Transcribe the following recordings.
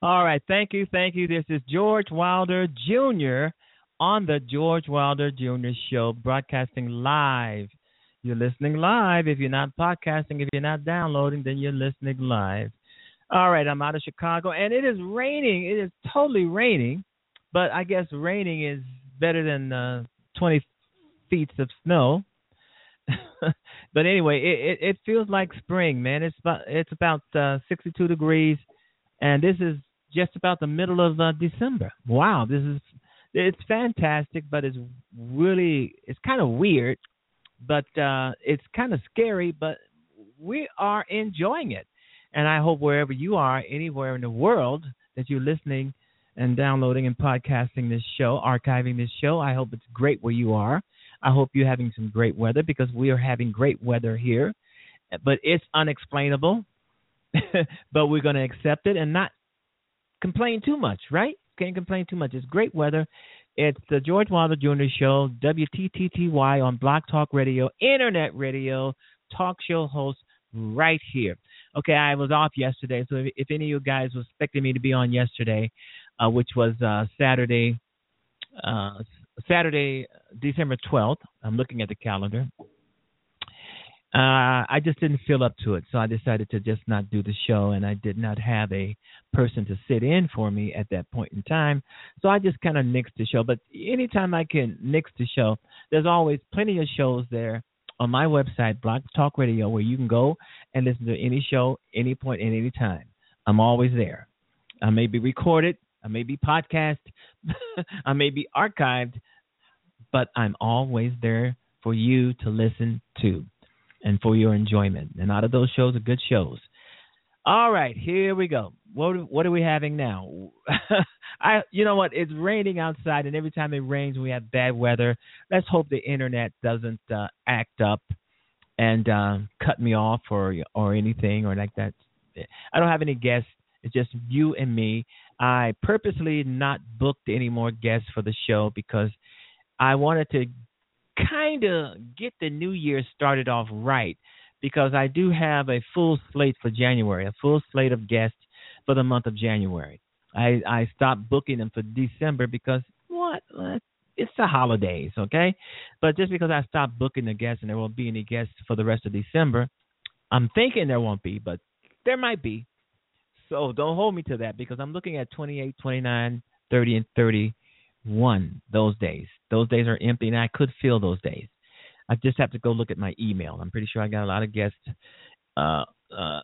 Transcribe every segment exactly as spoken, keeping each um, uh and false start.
All right. Thank you. Thank you. This is George Wilder Junior on the George Wilder Junior Show, broadcasting live. You're listening live. If you're not podcasting, if you're not downloading, then you're listening live. All right. I'm out of Chicago, and it is raining. It is totally raining, but I guess raining is better than uh, twenty feet of snow. But anyway, it, it, it feels like spring, man. It's about, it's about uh, sixty-two degrees, and this is just about the middle of uh, December. Wow, this is it's fantastic, but it's really it's kind of weird, but uh, it's kind of scary. But we are enjoying it, and I hope wherever you are, anywhere in the world, that you're listening and downloading and podcasting this show, archiving this show. I hope it's great where you are. I hope you're having some great weather, because we are having great weather here, but it's unexplainable. But we're going to accept it and not complain too much, right? Can't complain too much. It's great weather. It's the George Wilder Junior Show, W T T T Y on Blog Talk Radio, Internet Radio, talk show host right here. Okay, I was off yesterday, so if, if any of you guys was expecting me to be on yesterday, uh, which was uh, Saturday, uh, Saturday, December twelfth, I'm looking at the calendar. Uh, I just didn't feel up to it, so I decided to just not do the show, and I did not have a person to sit in for me at that point in time, so I just kind of nixed the show. But anytime I can nix the show, there's always plenty of shows there on my website, Blog Talk Radio, where you can go and listen to any show, any point, at any time. I'm always there. I may be recorded, I may be podcast, I may be archived, but I'm always there for you to listen to and for your enjoyment. And out of those shows are good shows. All right, here we go. What what are we having now? I you know what? It's raining outside, and every time it rains, we have bad weather. Let's hope the internet doesn't uh, act up and uh, cut me off or or anything or like that. I don't have any guests. It's just you and me. I purposely not booked any more guests for the show because I wanted to kind of get the new year started off right, because I do have a full slate for January, a full slate of guests for the month of January. I, I stopped booking them for December because, what? It's the holidays, okay? But just because I stopped booking the guests and there won't be any guests for the rest of December, I'm thinking there won't be, but there might be. So don't hold me to that, because I'm looking at twenty-eight, twenty-nine, thirty, and thirty-one, those days. Those days are empty, and I could fill those days. I just have to go look at my email. I'm pretty sure I got a lot of guests uh, uh,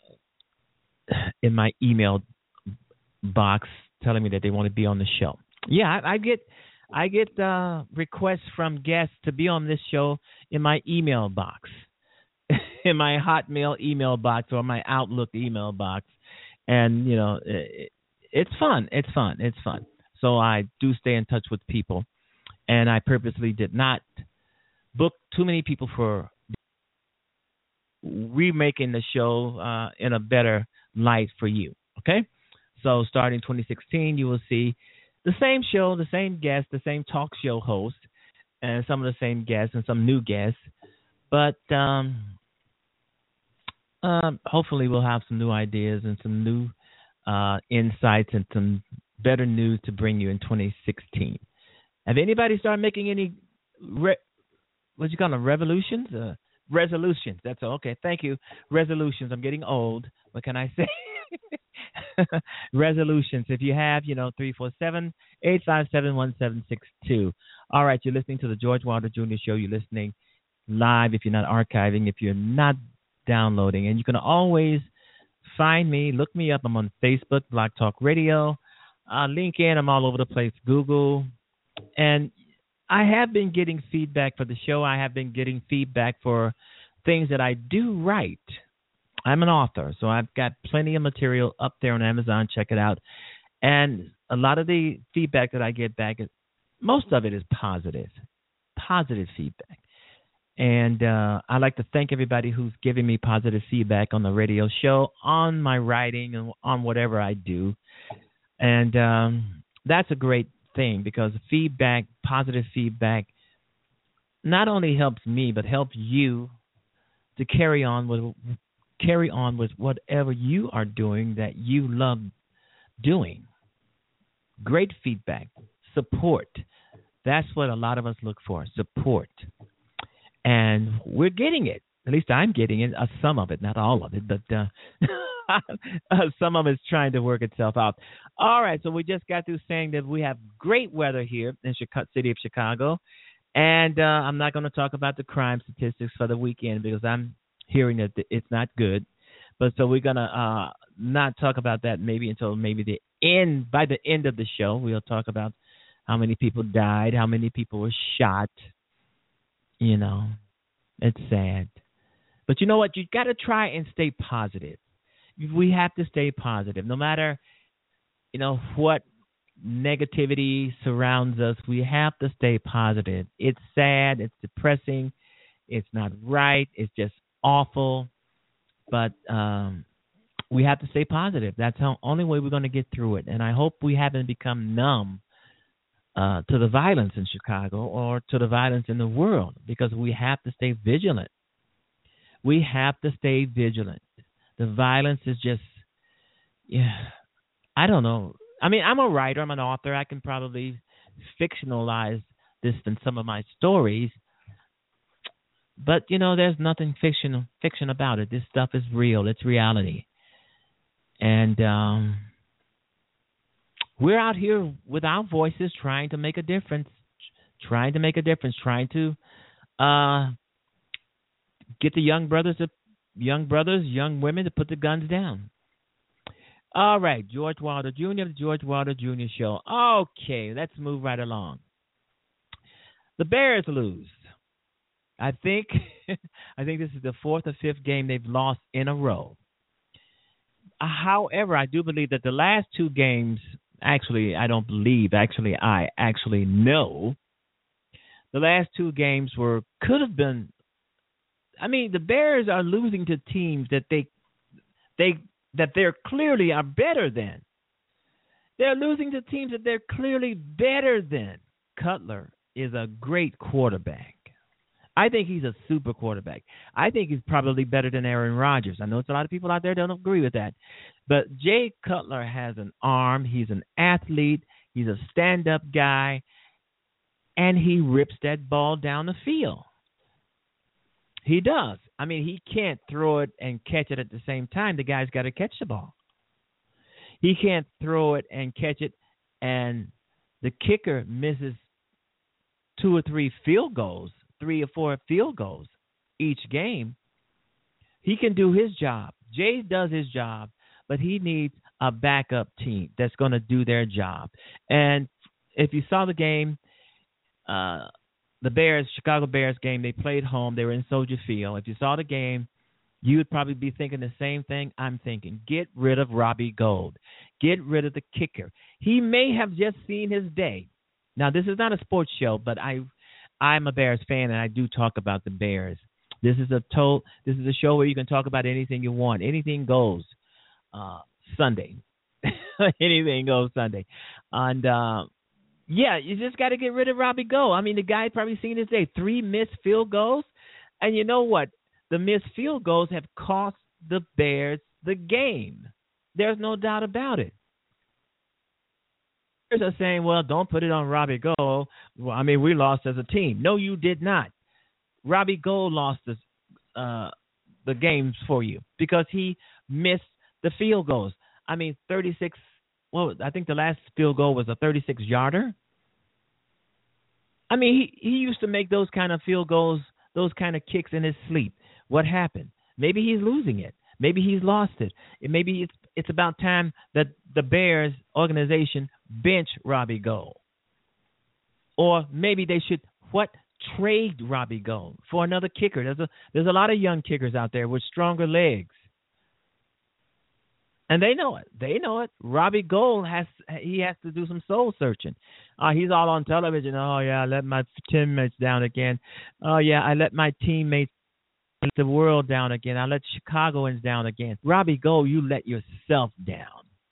in my email box telling me that they want to be on the show. Yeah, I, I get I get uh, requests from guests to be on this show in my email box, in my Hotmail email box or my Outlook email box. And, you know, it, it's fun. It's fun. It's fun. So I do stay in touch with people. And I purposely did not book too many people for remaking the show uh, in a better light for you. Okay? So starting twenty sixteen, you will see the same show, the same guests, the same talk show host, and some of the same guests and some new guests. But um, uh, hopefully we'll have some new ideas and some new uh, insights and some better news to bring you in twenty sixteen. Have anybody started making any, re- what you call them, revolutions? Uh, resolutions. That's all. Okay, thank you. Resolutions. I'm getting old. What can I say? Resolutions. If you have, you know, three four seven, eight five seven, one seven six two. All right, you're listening to the George Wilder Junior Show. You're listening live if you're not archiving, if you're not downloading. And you can always find me, look me up. I'm on Facebook, Blog Talk Radio, uh, LinkedIn. I'm all over the place, Google. And I have been getting feedback for the show. I have been getting feedback for things that I do right. I'm an author, so I've got plenty of material up there on Amazon. Check it out. And a lot of the feedback that I get back, is, most of it is positive, positive feedback. And uh, I'd like to thank everybody who's giving me positive feedback on the radio show, on my writing, and on whatever I do. And um, that's a great thing, because feedback, positive feedback, not only helps me, but helps you to carry on with carry on with whatever you are doing that you love doing. great feedback, support. That's what a lot of us look for, support. And we're getting it. At least I'm getting it, uh, some of it, not all of it, but uh, uh, some of it's trying to work itself out. All right, so we just got through saying that we have great weather here in the city of Chicago. And uh, I'm not going to talk about the crime statistics for the weekend because I'm hearing that it's not good. But so we're going to uh, not talk about that maybe until maybe the end. By the end of the show, we'll talk about how many people died, how many people were shot. You know, it's sad. But you know what? You got to try and stay positive. We have to stay positive. No matter, you know, what negativity surrounds us, we have to stay positive. It's sad. It's depressing. It's not right. It's just awful. But um, we have to stay positive. That's the only way we're going to get through it. And I hope we haven't become numb uh, to the violence in Chicago or to the violence in the world, because we have to stay vigilant. We have to stay vigilant. The violence is just, yeah, I don't know. I mean, I'm a writer. I'm an author. I can probably fictionalize this in some of my stories. But, you know, there's nothing fiction, fiction about it. This stuff is real. It's reality. And um, we're out here with our voices trying to make a difference, trying to make a difference, trying to uh, get the young brothers, to, young brothers, young women to put the guns down. All right, George Wilder Junior, the George Wilder Junior Show. Okay, let's move right along. The Bears lose. I think I think this is the fourth or fifth game they've lost in a row. However, I do believe that the last two games, actually, I don't believe, actually, I actually know, the last two games were, could have been, I mean, the Bears are losing to teams that they, they, that they're clearly are better than. They're losing to teams that they're clearly better than. Cutler is a great quarterback. I think he's a super quarterback. I think he's probably better than Aaron Rodgers. I know it's a lot of people out there that don't agree with that. But Jay Cutler has an arm. He's an athlete. He's a stand-up guy. And he rips that ball down the field. He does. I mean, he can't throw it and catch it at the same time. The guy's got to catch the ball. He can't throw it and catch it, and the kicker misses two or three field goals. Three or four field goals each game. He can do his job. Jay does his job, but he needs a backup team that's going to do their job. And if you saw the game, uh, the Bears, Chicago Bears game, they played home. They were in Soldier Field. If you saw the game, you would probably be thinking the same thing I'm thinking. Get rid of Robbie Gould. Get rid of the kicker. He may have just seen his day. Now, this is not a sports show, but I I'm a Bears fan, and I do talk about the Bears. This is a to- This is a show where you can talk about anything you want. Anything goes uh, Sunday. Anything goes Sunday. And, uh, yeah, you just got to get rid of Robbie Gould. I mean, the guy probably seen his day. Three missed field goals. And you know what? The missed field goals have cost the Bears the game. There's no doubt about it. Are saying, well, don't put it on Robbie Gould. Well, I mean, we lost as a team. No, you did not. Robbie Gould lost the, uh, the games for you because he missed the field goals. I mean, thirty-six, well, I think the last field goal was a thirty-six-yarder. I mean, he, he used to make those kind of field goals, those kind of kicks in his sleep. What happened? Maybe he's losing it. Maybe he's lost it. Maybe it's it's about time that the Bears organization bench Robbie Gould. Or maybe they should, what, trade Robbie Gould for another kicker. There's a there's a lot of young kickers out there with stronger legs. And they know it. They know it. Robbie Gould has he has to do some soul searching. Uh, he's all on television. Oh, yeah, I let my teammates down again. Oh, yeah, I let my teammates the world down again. I let Chicagoans down again. Robbie Gould, you let yourself down.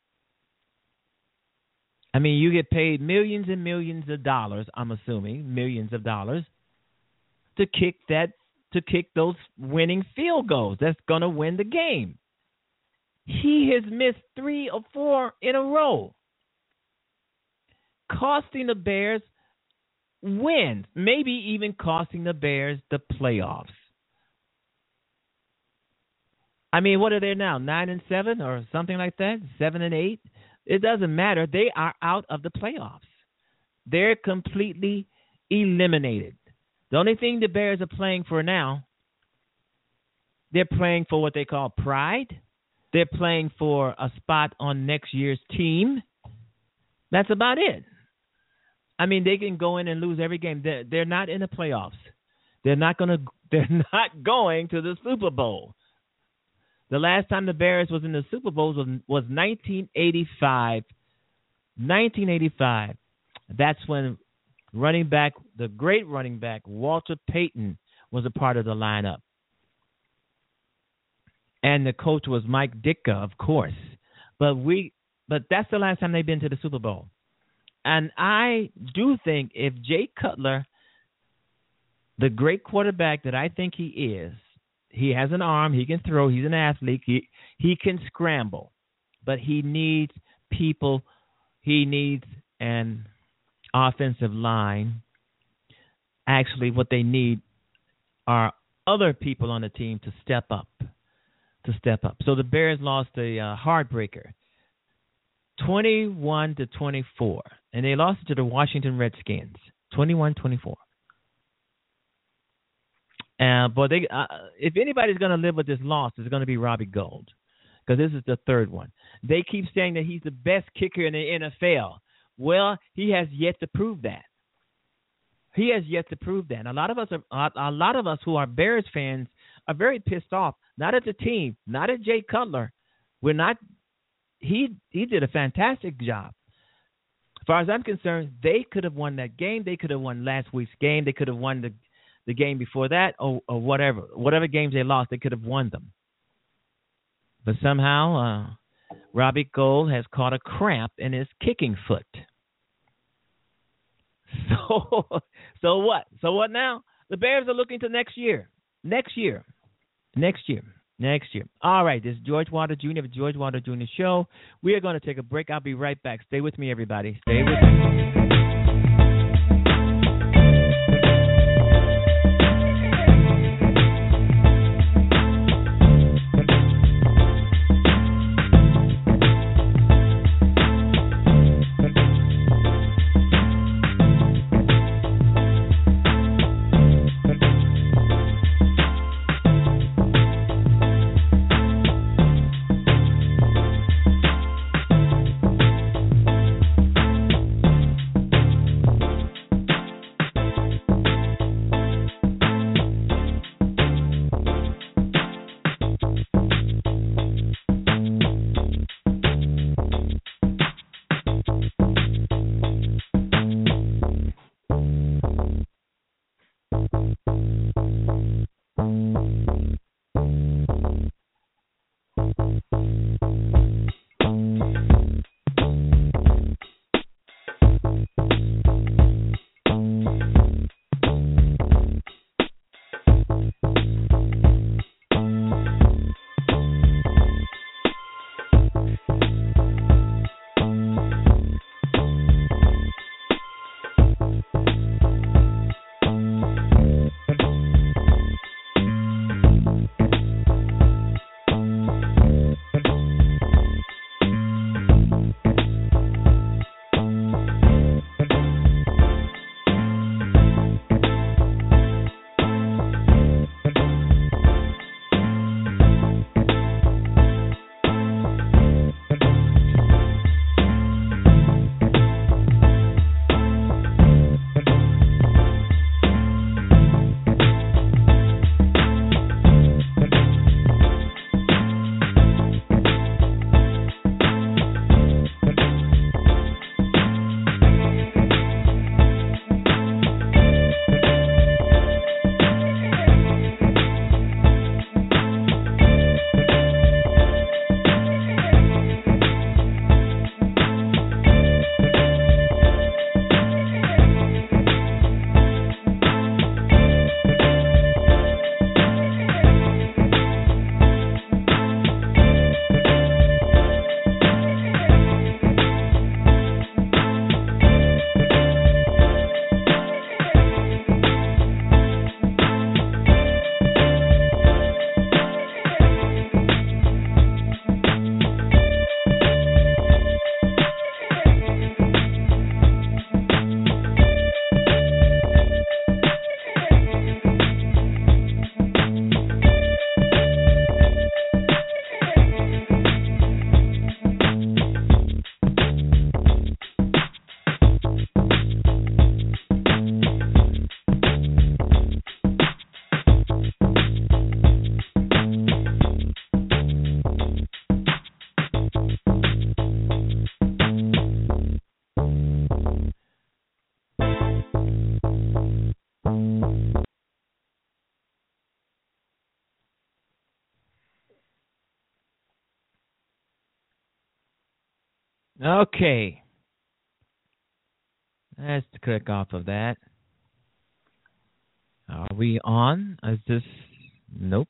I mean, you get paid millions and millions of dollars, I'm assuming, millions of dollars, to kick that, to kick those winning field goals. That's going to win the game. He has missed three or four in a row. costing the Bears wins, maybe even costing the Bears the playoffs. I mean, what are they now? Nine and seven or something like that? Seven and eight? It doesn't matter. They are out of the playoffs. They're completely eliminated. The only thing the Bears are playing for now, they're playing for what they call pride. They're playing for a spot on next year's team. That's about it. I mean, they can go in and lose every game. They're, they're not in the playoffs. They're not going to. They're not going to the Super Bowl. The last time the Bears was in the Super Bowl was, was nineteen eighty-five. nineteen eighty-five. That's when running back, the great running back, Walter Payton, was a part of the lineup. And the coach was Mike Ditka, of course. But we, but that's the last time they've been to the Super Bowl. And I do think if Jay Cutler, the great quarterback that I think he is, he has an arm, he can throw, he's an athlete, he, he can scramble. But he needs people, he needs an offensive line. Actually, what they need are other people on the team to step up. To step up. So the Bears lost a uh, heartbreaker, twenty-one to twenty-four, and they lost it to the Washington Redskins, twenty-one twenty-four. Uh, but they, uh, if anybody's going to live with this loss, it's going to be Robbie Gould, because this is the third one. They keep saying that he's the best kicker in the N F L. Well, he has yet to prove that. He has yet to prove that. A lot of us are, a lot of us who are Bears fans are very pissed off. Not at the team, not at Jay Cutler. We're not. He he did a fantastic job. As far as I'm concerned, they could have won that game. They could have won last week's game. They could have won the the game before that, or, or whatever. Whatever games they lost, they could have won them. But somehow, uh, Robbie Gould has caught a cramp in his kicking foot. So, so what? So what now? The Bears are looking to next year. Next year. Next year. Next year. All right. This is George Wilder Junior of the George Wilder Junior Show. We are going to take a break. I'll be right back. Stay with me, everybody. Stay with me. Okay. Let's click off of that. Are we on? Is this? Nope.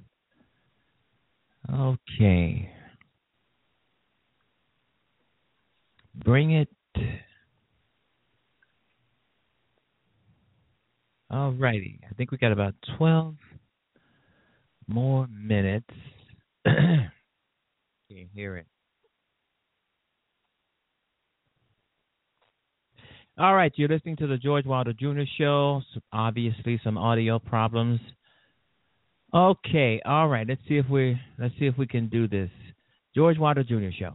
Okay. Bring it. All righty. I think we got about twelve more minutes. Can't hear it. All right, you're listening to the George Wilder Junior Show. So obviously, some audio problems. Okay, all right. Let's see if we let's see if we can do this. George Wilder Junior Show.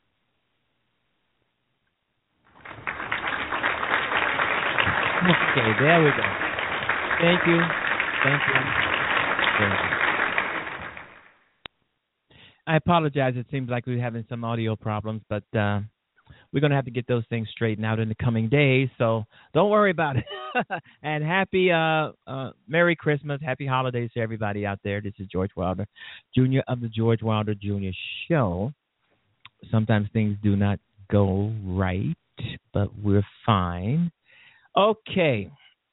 Okay, there we go. Thank you. Thank you. Thank you. I apologize. It seems like we're having some audio problems, but uh, we're going to have to get those things straightened out in the coming days. So don't worry about it. And happy, uh, uh, Merry Christmas, Happy Holidays to everybody out there. This is George Wilder, Junior of the George Wilder Junior Show. Sometimes things do not go right, but we're fine. Okay.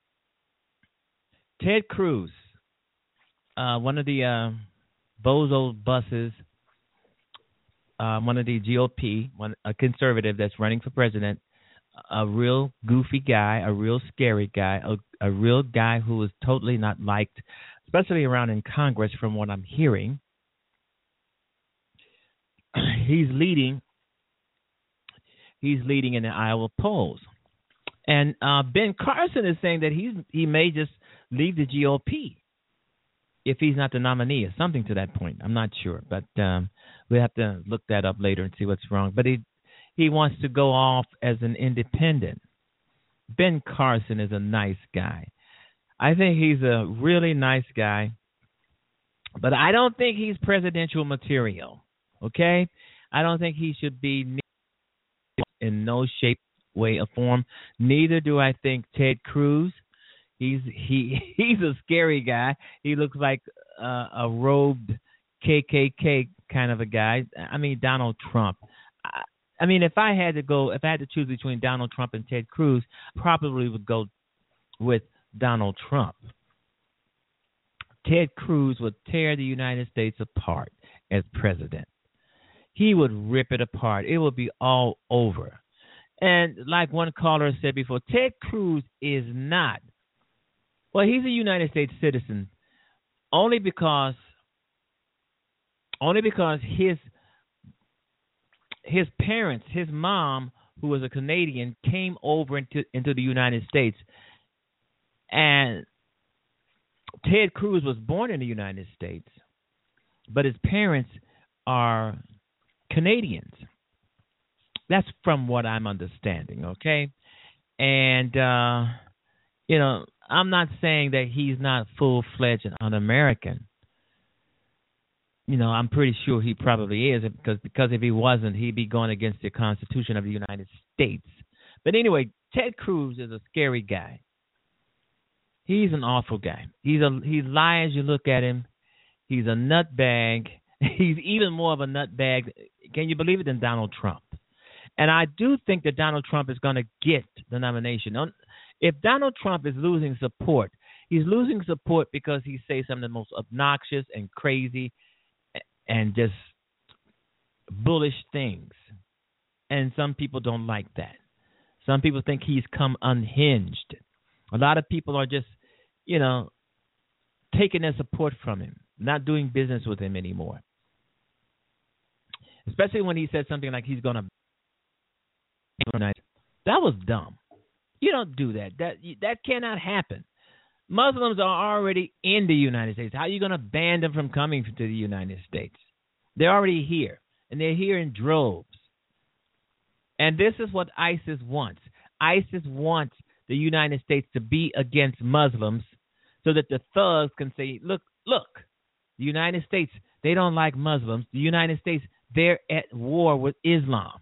Ted Cruz, uh, one of the uh, bozo buses, uh, one of the G O P, one a conservative that's running for president, a real goofy guy, a real scary guy, a, a real guy who is totally not liked, especially around in Congress from what I'm hearing. He's leading. He's leading in the Iowa polls. And uh, Ben Carson is saying that he's he may just leave the G O P if he's not the nominee or something to that point. I'm not sure, but um, we'll have to look that up later and see what's wrong. But he he wants to go off as an independent. Ben Carson is a nice guy. I think he's a really nice guy, but I don't think he's presidential material, okay? I don't think he should be in no shape, way, or form. Neither do I think Ted Cruz. He's he he's a scary guy. He looks like uh, a robed K K K kind of a guy. I mean, Donald Trump. I, I mean, if I had to go, if I had to choose between Donald Trump and Ted Cruz, probably would go with Donald Trump. Ted Cruz would tear the United States apart as president. He would rip it apart. It would be all over. And like one caller said before, Ted Cruz is not. Well, he's a United States citizen only because only because his his parents, his mom, who was a Canadian, came over into into the United States, and Ted Cruz was born in the United States, but his parents are Canadians. That's from what I'm understanding, okay? And, uh, you know, I'm not saying that he's not full-fledged and un-American. You know, I'm pretty sure he probably is, because because if he wasn't, he'd be going against the Constitution of the United States. But anyway, Ted Cruz is a scary guy. He's an awful guy. He's a he's lie as you look at him. He's a nutbag. He's even more of a nutbag, can you believe it, than Donald Trump. And I do think that Donald Trump is going to get the nomination. If Donald Trump is losing support, he's losing support because he says some of the most obnoxious and crazy and just bullish things. And some people don't like that. Some people think he's come unhinged. A lot of people are just, you know, taking their support from him, not doing business with him anymore. Especially when he said something like he's going to. That was dumb. You don't do that. That that cannot happen. Muslims are already in the United States. How are you going to ban them from coming to the United States? They're already here, and they're here in droves. And this is what ISIS wants. ISIS wants the United States to be against Muslims so that the thugs can say, look, look, the United States, they don't like Muslims. The United States, they're at war with Islam.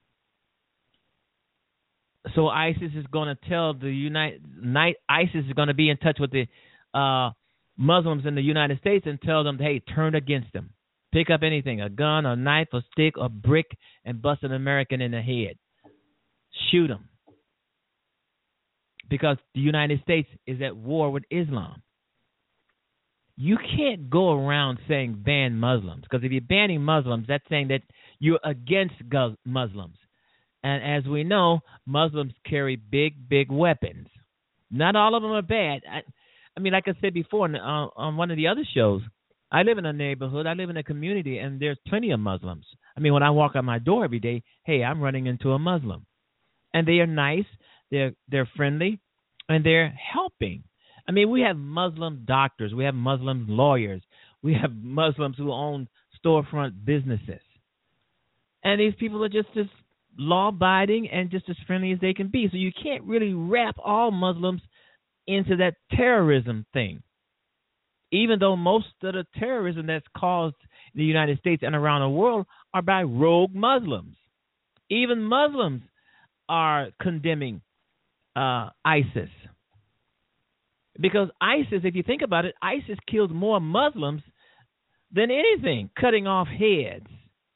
So ISIS is going to tell the United ISIS is going to be in touch with the uh, Muslims in the United States and tell them, hey, turn against them, Pick up anything, a gun, a knife, a stick, a brick, and bust an American in the head. Shoot him. Because the United States is at war with Islam. You can't go around saying ban Muslims, because if you're banning Muslims, that's saying that you're against Muslims. And as we know, Muslims carry big, big weapons. Not all of them are bad. I, I mean, like I said before on, uh, on one of the other shows, I live in a neighborhood, I live in a community, and there's plenty of Muslims. I mean, when I walk out my door every day, hey, I'm running into a Muslim. And they are nice, they're they're friendly, and they're helping. I mean, we have Muslim doctors, we have Muslim lawyers, we have Muslims who own storefront businesses. And these people are just as law-abiding and just as friendly as they can be. So you can't really wrap all Muslims into that terrorism thing. Even though most of the terrorism that's caused in the United States and around the world are by rogue Muslims. Even Muslims are condemning uh, ISIS. Because ISIS, if you think about it, ISIS kills more Muslims than anything, cutting off heads,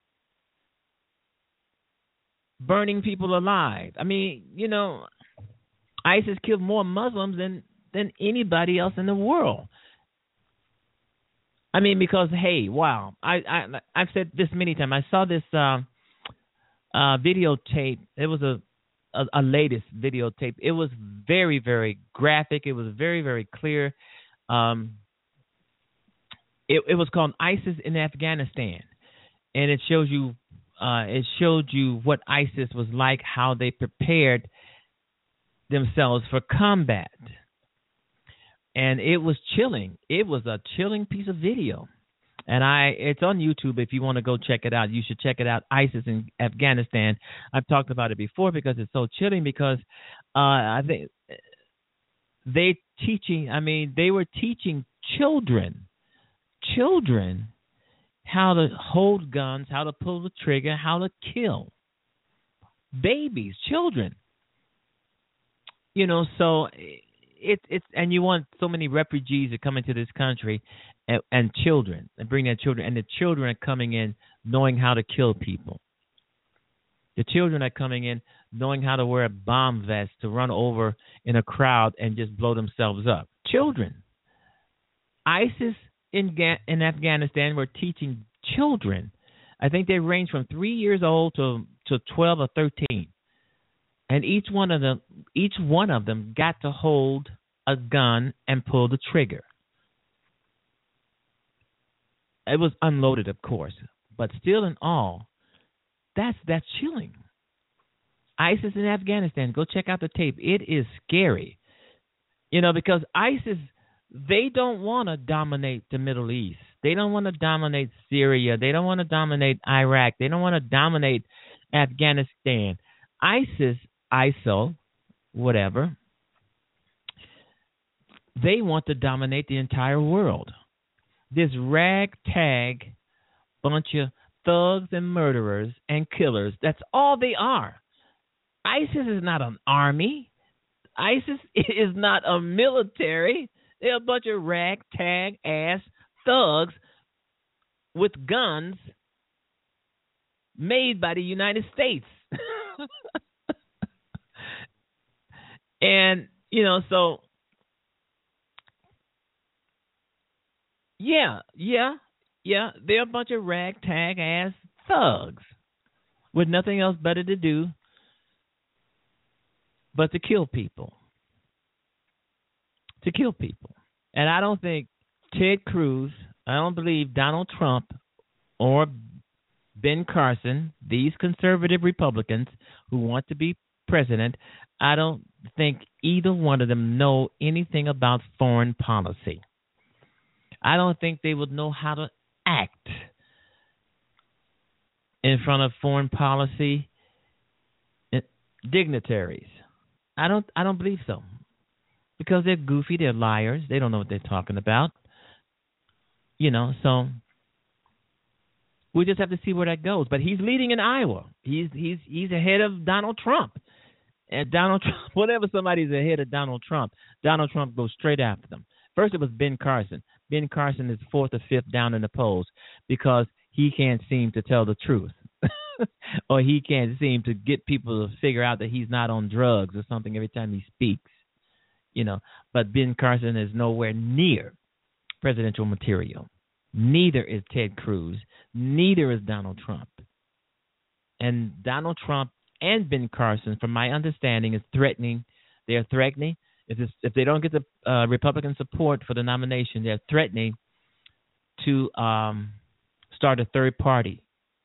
burning people alive. I mean, you know, ISIS killed more Muslims than, than anybody else in the world. I mean, because, hey, wow, I, I, I've said this many times. I saw this uh, uh, videotape. It was a, a, a latest videotape. It was very, very graphic. It was very, very clear. Um, it, it was called ISIS in Afghanistan, and it shows you, uh, it showed you what ISIS was like, how they prepared themselves for combat. And it was chilling. It was a chilling piece of video. And I it's on YouTube if you want to go check it out. You should check it out, ISIS in Afghanistan. I've talked about it before because it's so chilling because uh, I think they teaching, I mean, they were teaching children, children how to hold guns, how to pull the trigger, how to kill. Babies, children. You know, so... It's it's and you want so many refugees to come into this country, and, and children, and bring their children, and the children are coming in knowing how to kill people. The children are coming in knowing how to wear a bomb vest to run over in a crowd and just blow themselves up. Children. ISIS in in Afghanistan were teaching children. I think they range from three years old to to twelve or thirteen. And each one of them, each one of them got to hold a gun and pull the trigger. It was unloaded, of course, but still in all, that's that's chilling. ISIS in Afghanistan, go check out the tape. It is scary, you know, because ISIS, they don't want to dominate the Middle East. They don't want to dominate Syria. They don't want to dominate Iraq. They don't want to dominate Afghanistan. ISIS. I S I L, whatever, they want to dominate the entire world. This ragtag bunch of thugs and murderers and killers, that's all they are. ISIS is not an army. ISIS is not a military. They're a bunch of ragtag ass thugs with guns made by the United States. And, you know, so, yeah, yeah, yeah, they're a bunch of ragtag-ass thugs with nothing else better to do but to kill people, to kill people. And I don't think Ted Cruz, I don't believe Donald Trump or Ben Carson, these conservative Republicans who want to be president, I don't think either one of them know anything about foreign policy. I don't think they would know how to act in front of foreign policy dignitaries. I don't I don't believe so. Because they're goofy, they're liars, they don't know what they're talking about. You know, so we just have to see where that goes. But he's leading in Iowa. He's he's he's ahead of Donald Trump. And Donald Trump, whenever somebody's ahead of Donald Trump, Donald Trump goes straight after them. First, it was Ben Carson. Ben Carson is fourth or fifth down in the polls because he can't seem to tell the truth. Or he can't seem to get people to figure out that he's not on drugs or something every time he speaks. You know, but Ben Carson is nowhere near presidential material. Neither is Ted Cruz. Neither is Donald Trump. And Donald Trump and Ben Carson, from my understanding, is threatening. They're threatening. If, it's, if they don't get the uh, Republican support for the nomination, they're threatening to um, start a third party.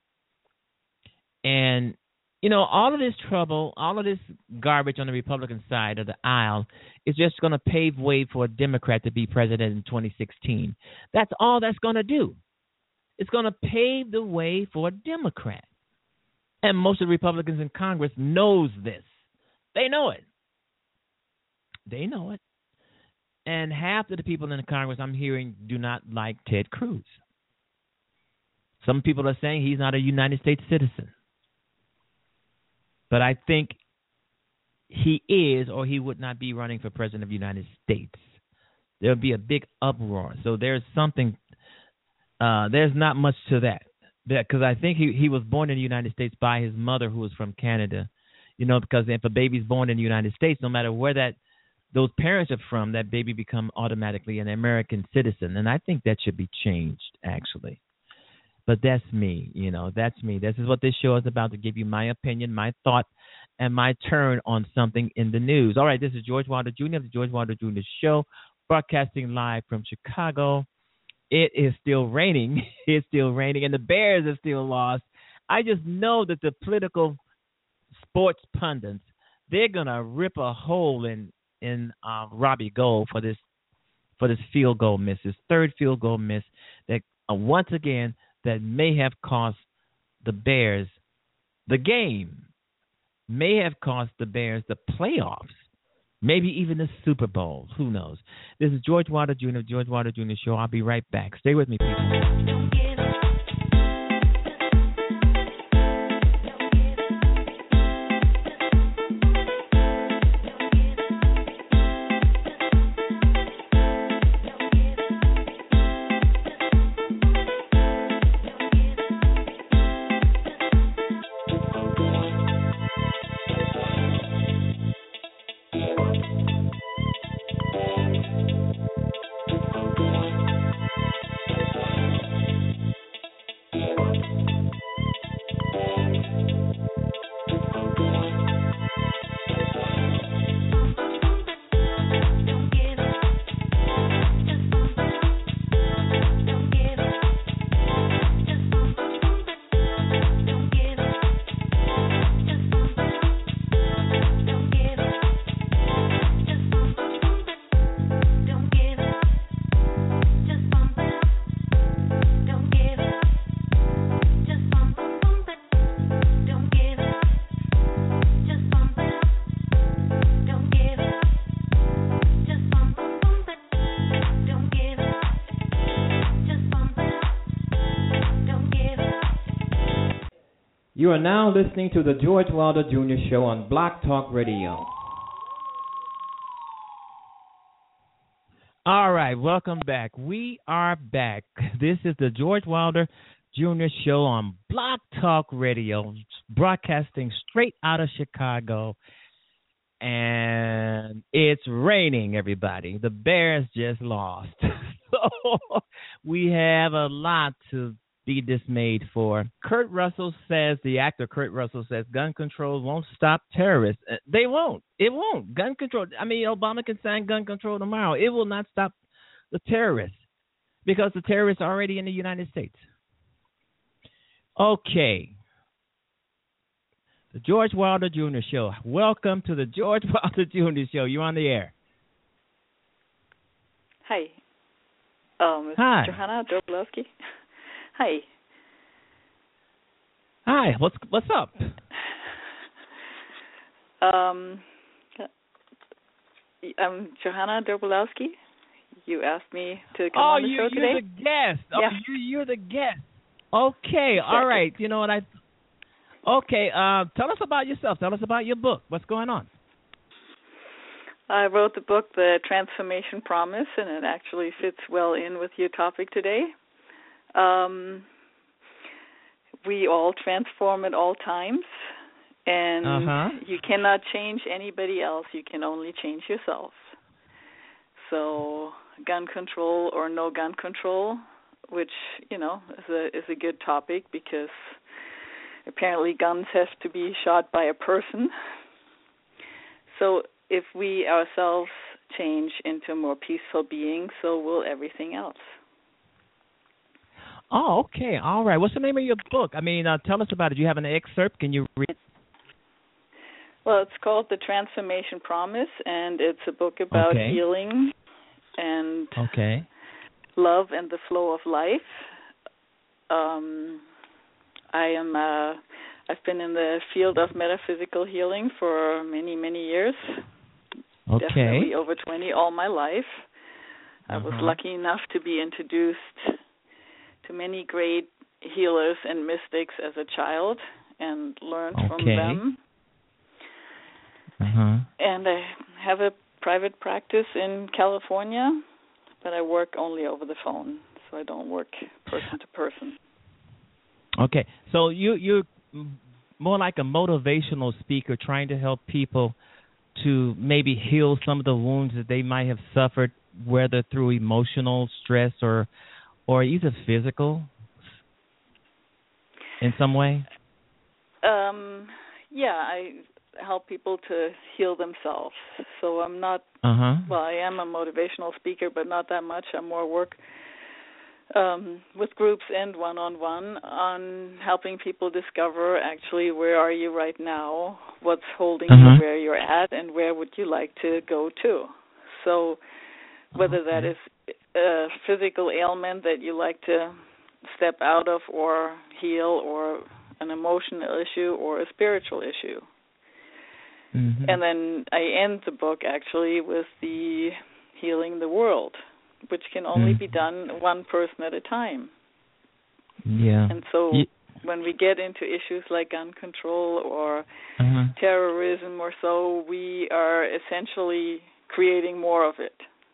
And, you know, all of this trouble, all of this garbage on the Republican side of the aisle is just going to pave way for a Democrat to be president in twenty sixteen. That's all that's going to do. It's going to pave the way for a Democrat. And most of the Republicans in Congress knows this. They know it. They know it. And half of the people in the Congress I'm hearing do not like Ted Cruz. Some people are saying he's not a United States citizen. But I think he is, or he would not be running for president of the United States. There would be a big uproar. So there's something, uh, there's not much to that. Because I think he, he was born in the United States by his mother, who was from Canada. You know, because if a baby's born in the United States, no matter where that those parents are from, that baby become automatically an American citizen. And I think that should be changed, actually. But that's me, you know, that's me. This is what this show is about, to give you my opinion, my thought, and my turn on something in the news. All right, this is George Wilder Junior of the George Wilder Junior Show, broadcasting live from Chicago. It is still raining. It's still raining, and the Bears are still lost. I just know that the political sports pundits, they're going to rip a hole in, in uh, Robbie Gould for this for this field goal miss, his third field goal miss, that uh, once again, that may have cost the Bears the game, may have cost the Bears the playoffs, maybe even the Super Bowl. Who knows? This is George Wilder Junior, George Wilder Junior Show. I'll be right back. Stay with me, people. You are now listening to the George Wilder Junior Show on Blog Talk Radio. All right, welcome back. We are back. This is the George Wilder Junior Show on Blog Talk Radio, broadcasting straight out of Chicago. And it's raining, everybody. The Bears just lost. So we have a lot to be dismayed for. Kurt Russell says, the actor Kurt Russell says, gun control won't stop terrorists. They won't. It won't. Gun control. I mean, Obama can sign gun control tomorrow. It will not stop the terrorists because the terrorists are already in the United States. Okay. The George Wilder Junior Show. Welcome to the George Wilder Junior Show. You're on the air. Hi. Um, it's Hi. Johanna Dobrowski. Hi. Hi. What's what's up? Um, I'm Johanna Dobrowski. You asked me to come oh, on the you, show today. Oh, you're the guest. Yeah. Oh, you, you're the guest. Okay. Exactly. All right. You know what I? Okay. Uh, tell us about yourself. Tell us about your book. What's going on? I wrote the book, The Transformation Promise, and it actually fits well in with your topic today. Um, we all transform at all times, and uh-huh. you cannot change anybody else. You can only change yourself. So gun control or no gun control, which, you know, is a is a good topic because apparently guns have to be shot by a person. So if we ourselves change into a more peaceful being, so will everything else. Oh, okay. All right. What's the name of your book? I mean, uh, tell us about it. You have an excerpt. Can you read it? Well, it's called The Transformation Promise, and it's a book about okay. healing and okay. love and the flow of life. Um, I am. Uh, I've been in the field of metaphysical healing for many, many years. Okay. Definitely over twenty, all my life. I uh-huh. was lucky enough to be introduced to many great healers and mystics as a child and learned okay. from them. Uh-huh. And I have a private practice in California, but I work only over the phone, so I don't work person to person. Okay, so you, you're more like a motivational speaker trying to help people to maybe heal some of the wounds that they might have suffered, whether through emotional stress or or either physical in some way? Um, yeah, I help people to heal themselves. So I'm not, uh-huh. well, I am a motivational speaker, but not that much. I'm more work um, with groups and one-on-one on helping people discover actually where are you right now, what's holding uh-huh. you where you're at, and where would you like to go to. So whether okay. that is a physical ailment that you like to step out of or heal, or an emotional issue or a spiritual issue. Mm-hmm. And then I end the book actually with the healing the world, which can only mm-hmm. be done one person at a time. Yeah. And so yeah. when we get into issues like gun control or uh-huh. terrorism or so, we are essentially creating more of it.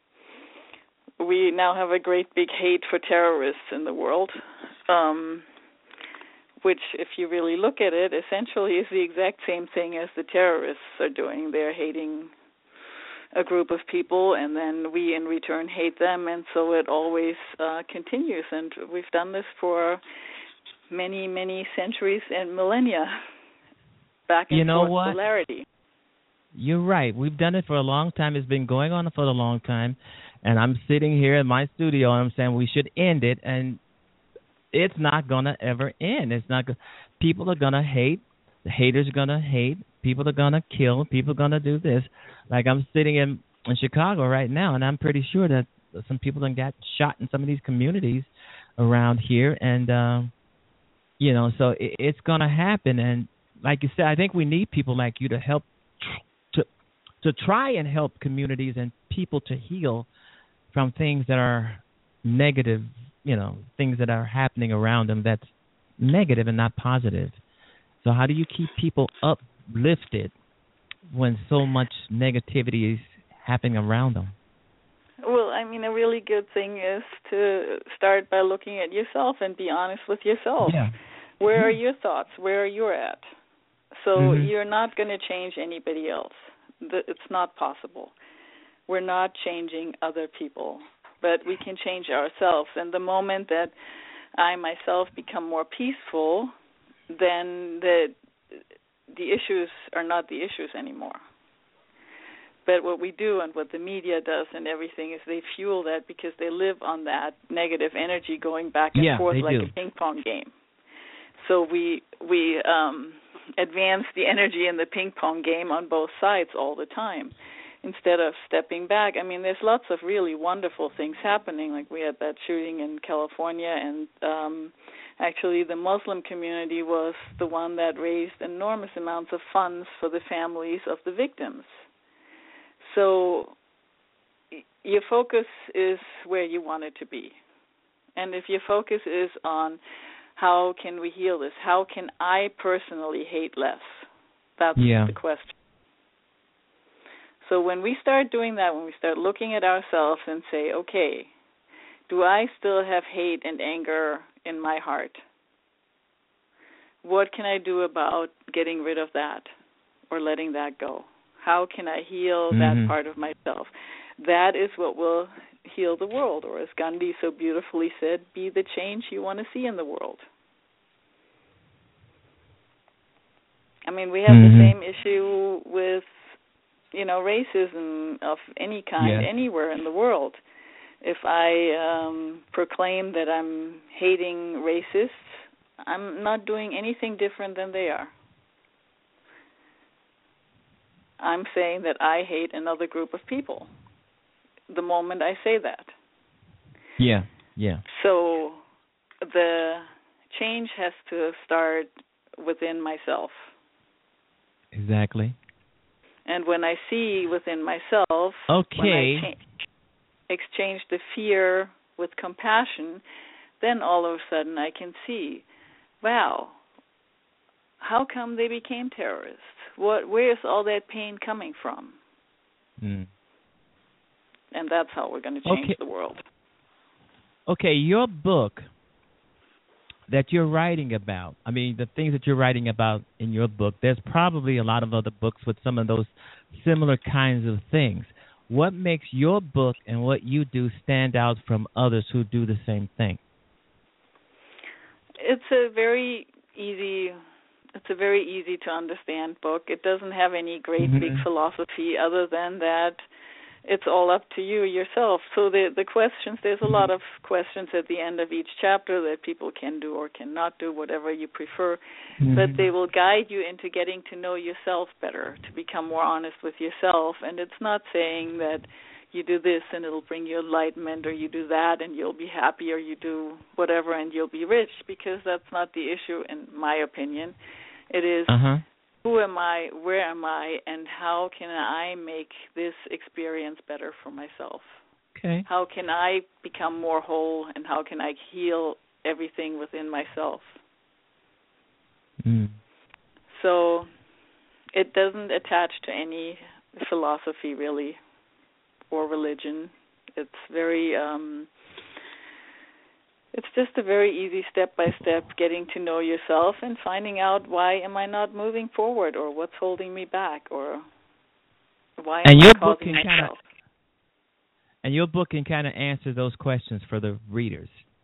We now have a great big hate for terrorists in the world, um, which, if you really look at it, essentially is the exact same thing as the terrorists are doing. They're hating a group of people, and then we in return hate them, and so it always uh, continues. And we've done this for many, many centuries and millennia, back and you know forth what? polarity. You're right. We've done it for a long time. It's been going on for a long time. And I'm sitting here in my studio, and I'm saying we should end it, and it's not going to ever end. It's not. Go- people are going to hate. The haters are going to hate. People are going to kill. People are going to do this. Like I'm sitting in, in Chicago right now, and I'm pretty sure that some people done got shot in some of these communities around here. And, um, you know, so it, it's going to happen. And like you said, I think we need people like you to help tr- to to try and help communities and people to heal from things that are negative, you know, things that are happening around them that's negative and not positive. So how do you keep people uplifted when so much negativity is happening around them? Well, I mean, a really good thing is to start by looking at yourself and be honest with yourself. Yeah. Where yeah. are your thoughts? Where are you at? So mm-hmm. you're not going to change anybody else. It's not possible. We're not changing other people, but we can change ourselves. And the moment that I myself become more peaceful, then the the issues are not the issues anymore. But what we do and what the media does and everything is they fuel that because they live on that negative energy going back and yeah, forth like do. a ping pong game. So we we um, advance the energy in the ping pong game on both sides all the time, instead of stepping back. I mean, there's lots of really wonderful things happening. Like we had that shooting in California, and um, actually the Muslim community was the one that raised enormous amounts of funds for the families of the victims. So your focus is where you want it to be. And if your focus is on how can we heal this, how can I personally hate less, that's yeah. the question. So when we start doing that, when we start looking at ourselves and say, okay, do I still have hate and anger in my heart? what can I do about getting rid of that or letting that go? How can I heal mm-hmm. that part of myself? That is what will heal the world, or as Gandhi so beautifully said, be the change you want to see in the world. I mean, we have mm-hmm. the same issue with, you know, racism of any kind yes. anywhere in the world. If I um, proclaim that I'm hating racists, I'm not doing anything different than they are. I'm saying that I hate another group of people the moment I say that. Yeah, yeah. So the change has to start within myself. Exactly. And when I see within myself, okay. when I cha- exchange the fear with compassion, then all of a sudden I can see, wow, how come they became terrorists? What? Where is all that pain coming from? Mm. And that's how we're going to change okay. the world. Okay, your book that you're writing about, I mean, the things that you're writing about in your book, there's probably a lot of other books with some of those similar kinds of things. What makes your book and what you do stand out from others who do the same thing? It's a very easy, it's a very easy to understand book. It doesn't have any great mm-hmm. big philosophy other than that it's all up to you yourself. So the the questions, there's a lot of questions at the end of each chapter that people can do or cannot do, whatever you prefer. Mm-hmm. But they will guide you into getting to know yourself better, to become more honest with yourself. And it's not saying that you do this and it'll bring you enlightenment, or you do that and you'll be happy, or you do whatever and you'll be rich, because that's not the issue in my opinion. It is, uh-huh. who am I, where am I, and how can I make this experience better for myself? Okay. How can I become more whole, and how can I heal everything within myself? Mm. So it doesn't attach to any philosophy, really, or religion. It's very... Um, It's just a very easy step-by-step getting to know yourself and finding out, why am I not moving forward, or what's holding me back, or why am and your I book causing can myself? Kinda, and your book can kind of answer those questions for the readers.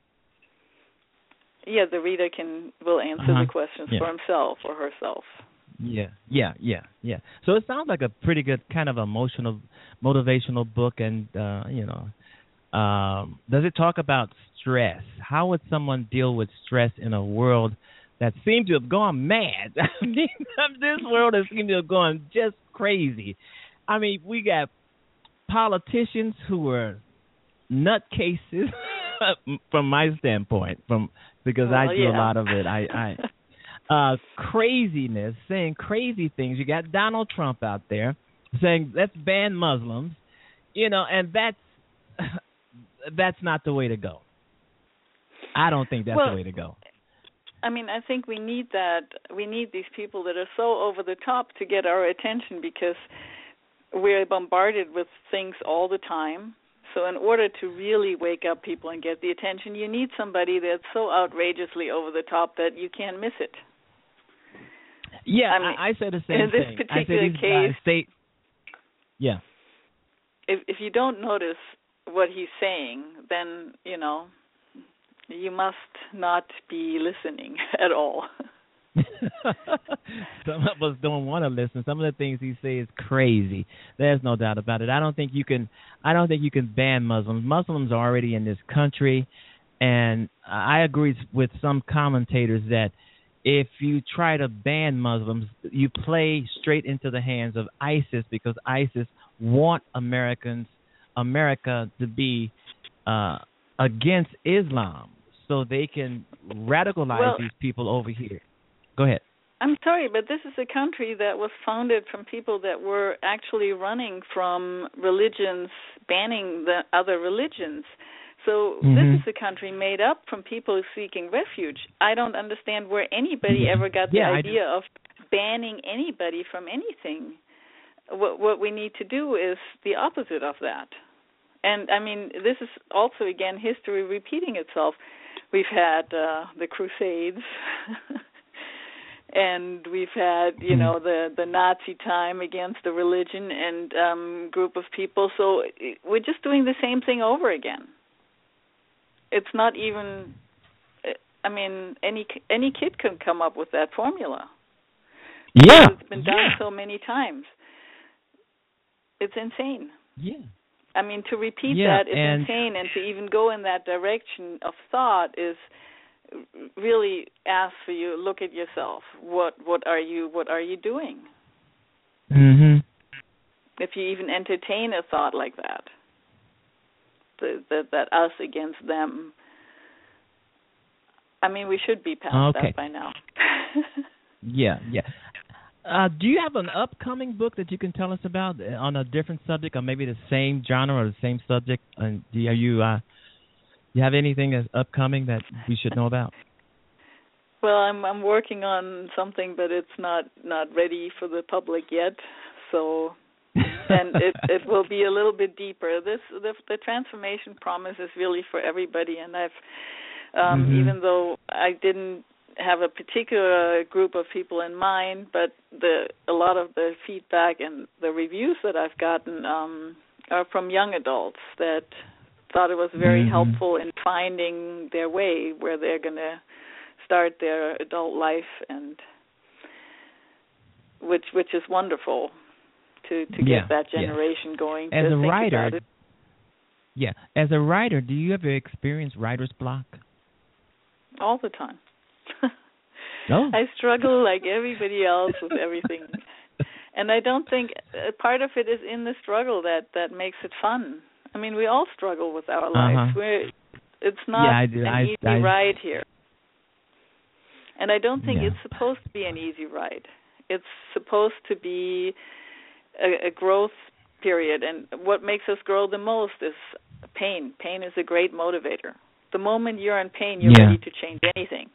Yeah, the reader can will answer uh-huh. the questions yeah. for himself or herself. Yeah, yeah, yeah, yeah. So it sounds like a pretty good kind of emotional, motivational book. And, uh, you know, um, does it talk about stress? How would someone deal with stress in a world that seems to have gone mad? I mean, this world has seemed to have gone just crazy. I mean, we got politicians who are nutcases from my standpoint, from because well, I do yeah. a lot of it. I, I uh, craziness, saying crazy things. You got Donald Trump out there saying let's ban Muslims, you know, and that's that's not the way to go. I don't think that's well, the way to go. I mean, I think we need that. We need these people that are so over the top to get our attention, because we're bombarded with things all the time. So in order to really wake up people and get the attention, you need somebody that's so outrageously over the top that you can't miss it. Yeah, I, mean, I, I said the same in this thing. particular I said case, guys, they, yeah. If if you don't notice what he's saying, then, you know, you must not be listening at all. Some of us don't want to listen. Some of the things he says is crazy. There's no doubt about it. I don't think you can. I don't think you can ban Muslims. Muslims are already in this country, and I agree with some commentators that if you try to ban Muslims, you play straight into the hands of ISIS, because ISIS want Americans, America to be uh, against Islam, so they can radicalize well, these people over here. Go ahead. I'm sorry, but this is a country that was founded from people that were actually running from religions, banning the other religions. So mm-hmm. this is a country made up from people seeking refuge. I don't understand where anybody ever got the yeah, idea of banning anybody from anything. What, what we need to do is the opposite of that. And, I mean, this is also, again, history repeating itself. We've had uh, the Crusades. and we've had, you know, the the Nazi time against the religion and um, group of people. So we're just doing the same thing over again. It's not even. I mean, any any kid can come up with that formula. Yeah, it's been done yeah. so many times. It's insane. Yeah. I mean, to repeat yeah, that is and insane, and to even go in that direction of thought is really ask for you. Look at yourself. What what are you what are you doing? Mhm. If you even entertain a thought like that, the, the, that us against them. I mean, we should be past okay. that by now. yeah, yeah. Uh, do you have an upcoming book that you can tell us about on a different subject, or maybe the same genre or the same subject? And do you uh, you have anything that's upcoming that we should know about? Well, I'm I'm working on something, but it's not, not ready for the public yet. So, and it it will be a little bit deeper. This the the transformation promise is really for everybody, and I've um, mm-hmm. even though I didn't have a particular group of people in mind, but the a lot of the feedback and the reviews that I've gotten um, are from young adults that thought it was very mm-hmm. helpful in finding their way where they're going to start their adult life, and which which is wonderful to to yeah, get that generation yeah. going. As to a think writer, about it. yeah, as a writer, do you ever experience writer's block? All the time. No. I struggle like everybody else with everything. And I don't think uh, part of it is in the struggle that, that makes it fun. I mean, we all struggle with our lives. Uh-huh. We're, it's not yeah, I do. an I, easy I, ride here. And I don't think yeah. it's supposed to be an easy ride. It's supposed to be a, a growth period. And what makes us grow the most is pain. Pain is a great motivator. The moment you're in pain, you're yeah. ready to change anything.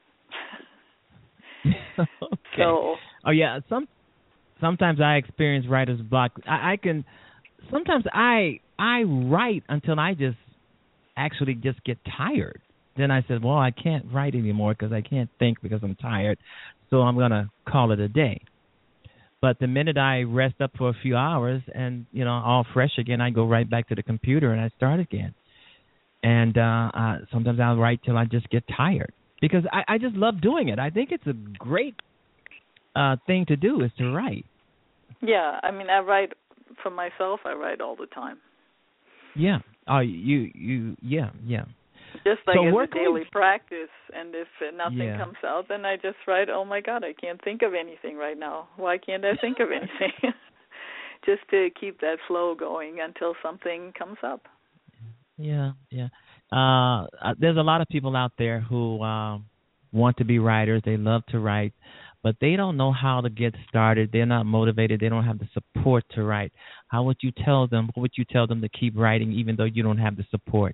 okay. So, oh yeah, some sometimes I experience writer's block. I, I can sometimes I I write until I just actually just get tired. Then I said, well, I can't write anymore because I can't think because I'm tired. So I'm gonna call it a day. But the minute I rest up for a few hours and you know all fresh again, I go right back to the computer and I start again. And uh, uh, sometimes I'll write till I just get tired. Because I, I just love doing it. I think it's a great uh, thing to do is to write. Yeah, I mean, I write for myself. I write all the time. Yeah. Oh, you, you, yeah, yeah. Just like so as where a daily we... practice. And if nothing yeah. comes out, then I just write, oh, my God, I can't think of anything right now. Why can't I think of anything? Just to keep that flow going until something comes up. Yeah, yeah. Uh, there's a lot of people out there who uh, want to be writers. They love to write, but they don't know how to get started. They're not motivated. They don't have the support to write. How would you tell them? What would you tell them to keep writing, even though you don't have the support?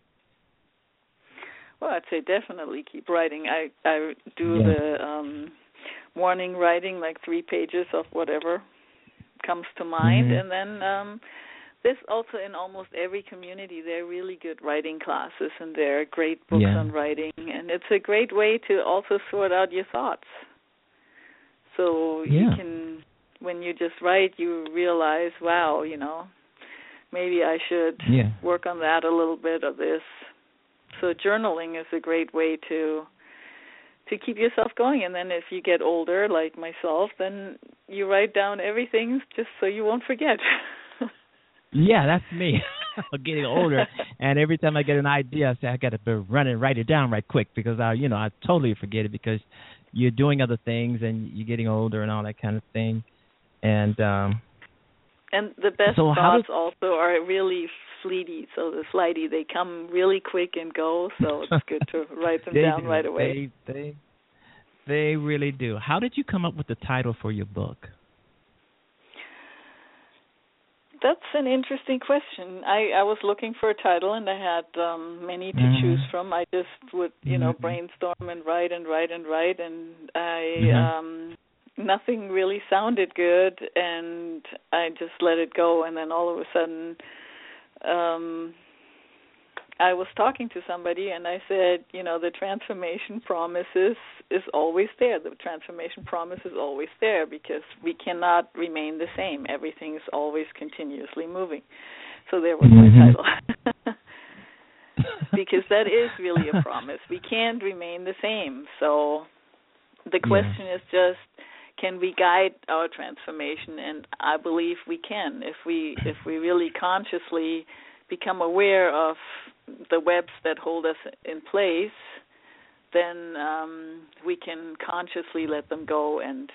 Well, I'd say definitely keep writing. I I do yeah. the um, morning writing, like three pages of whatever comes to mind, mm-hmm. and then. Um, This also in almost every community, there are really good writing classes, and there are great books yeah. on writing, and it's a great way to also sort out your thoughts. So yeah. you can, when you just write, you realize, wow, you know, maybe I should yeah. work on that a little bit of this. So journaling is a great way to to keep yourself going, and then if you get older, like myself, then you write down everything just so you won't forget. Yeah, that's me. I'm getting older, and every time I get an idea, I say I got to run and write it down right quick because I, you know, I totally forget it because you're doing other things and you're getting older and all that kind of thing. And um, and the best so thoughts does, also are really fleety, so the flighty. They come really quick and go, so it's good to write them down do. right away. They, they, they really do. How did you come up with the title for your book? That's an interesting question. I, I was looking for a title, and I had um, many to mm-hmm. choose from. I just would, you mm-hmm. know, brainstorm and write and write and write, and I mm-hmm. um, nothing really sounded good, and I just let it go. And then all of a sudden, um, I was talking to somebody and I said, you know, the transformation promises is always there. The transformation promise is always there because we cannot remain the same. Everything is always continuously moving. So there was mm-hmm. my title. Because that is really a promise. We can't remain the same. So the question yeah. is just, can we guide our transformation? And I believe we can if we if we really consciously become aware of the webs that hold us in place, then um, we can consciously let them go and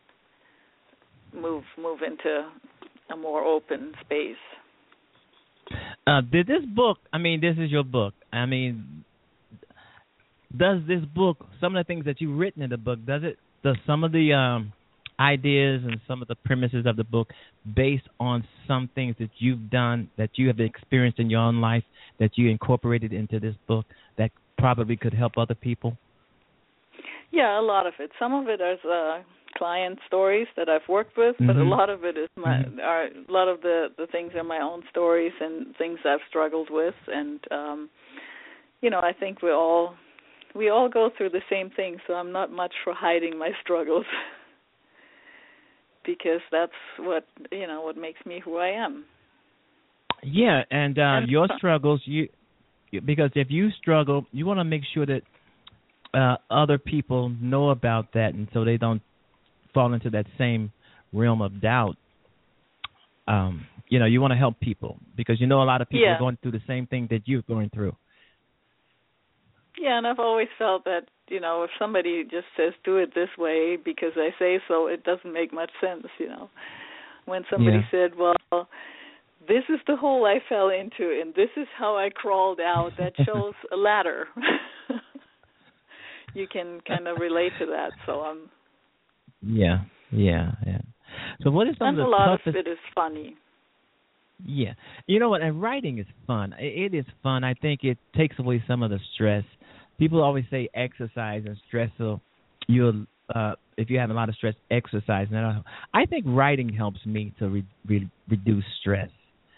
move move into a more open space. Uh, did this book, I mean, this is your book. I mean, does this book, some of the things that you've written in the book, does it, does some of the um, ideas and some of the premises of the book based on some things that you've done, that you have experienced in your own life, that you incorporated into this book that probably could help other people? Yeah, a lot of it. Some of it is uh, client stories that I've worked with, but mm-hmm. a lot of it is my, mm-hmm. are, a lot of the, the things are my own stories and things I've struggled with. And, um, you know, I think we all, we all go through the same thing, so I'm not much for hiding my struggles. Because that's what, you know, what makes me who I am. Yeah, and, uh, and your struggles, you because if you struggle, you want to make sure that uh, other people know about that, and so they don't fall into that same realm of doubt. Um, you know, you want to help people because you know a lot of people yeah. are going through the same thing that you're going through. Yeah, and I've always felt that, you know, if somebody just says do it this way because I say so, it doesn't make much sense, you know. When somebody yeah. said, well, this is the hole I fell into and this is how I crawled out, that shows a ladder. You can kind of relate to that, so I'm... Yeah, yeah, yeah. So what is some and of the a lot toughest... of it is funny. Yeah. You know what, and writing is fun. It is fun. I think it takes away some of the stress. People always say exercise and stress, so you'll, uh, if you have a lot of stress, exercise. Now, I think writing helps me to re- re- reduce stress.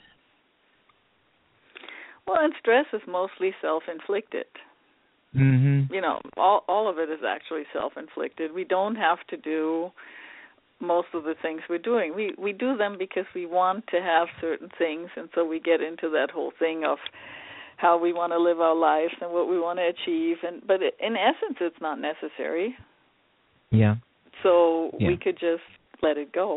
Well, and stress is mostly self-inflicted. Mm-hmm. You know, all all of it is actually self-inflicted. We don't have to do most of the things we're doing. We we do them because we want to have certain things, and so we get into that whole thing of how we want to live our lives and what we want to achieve. And but in essence, it's not necessary. Yeah. So yeah. we could just let it go.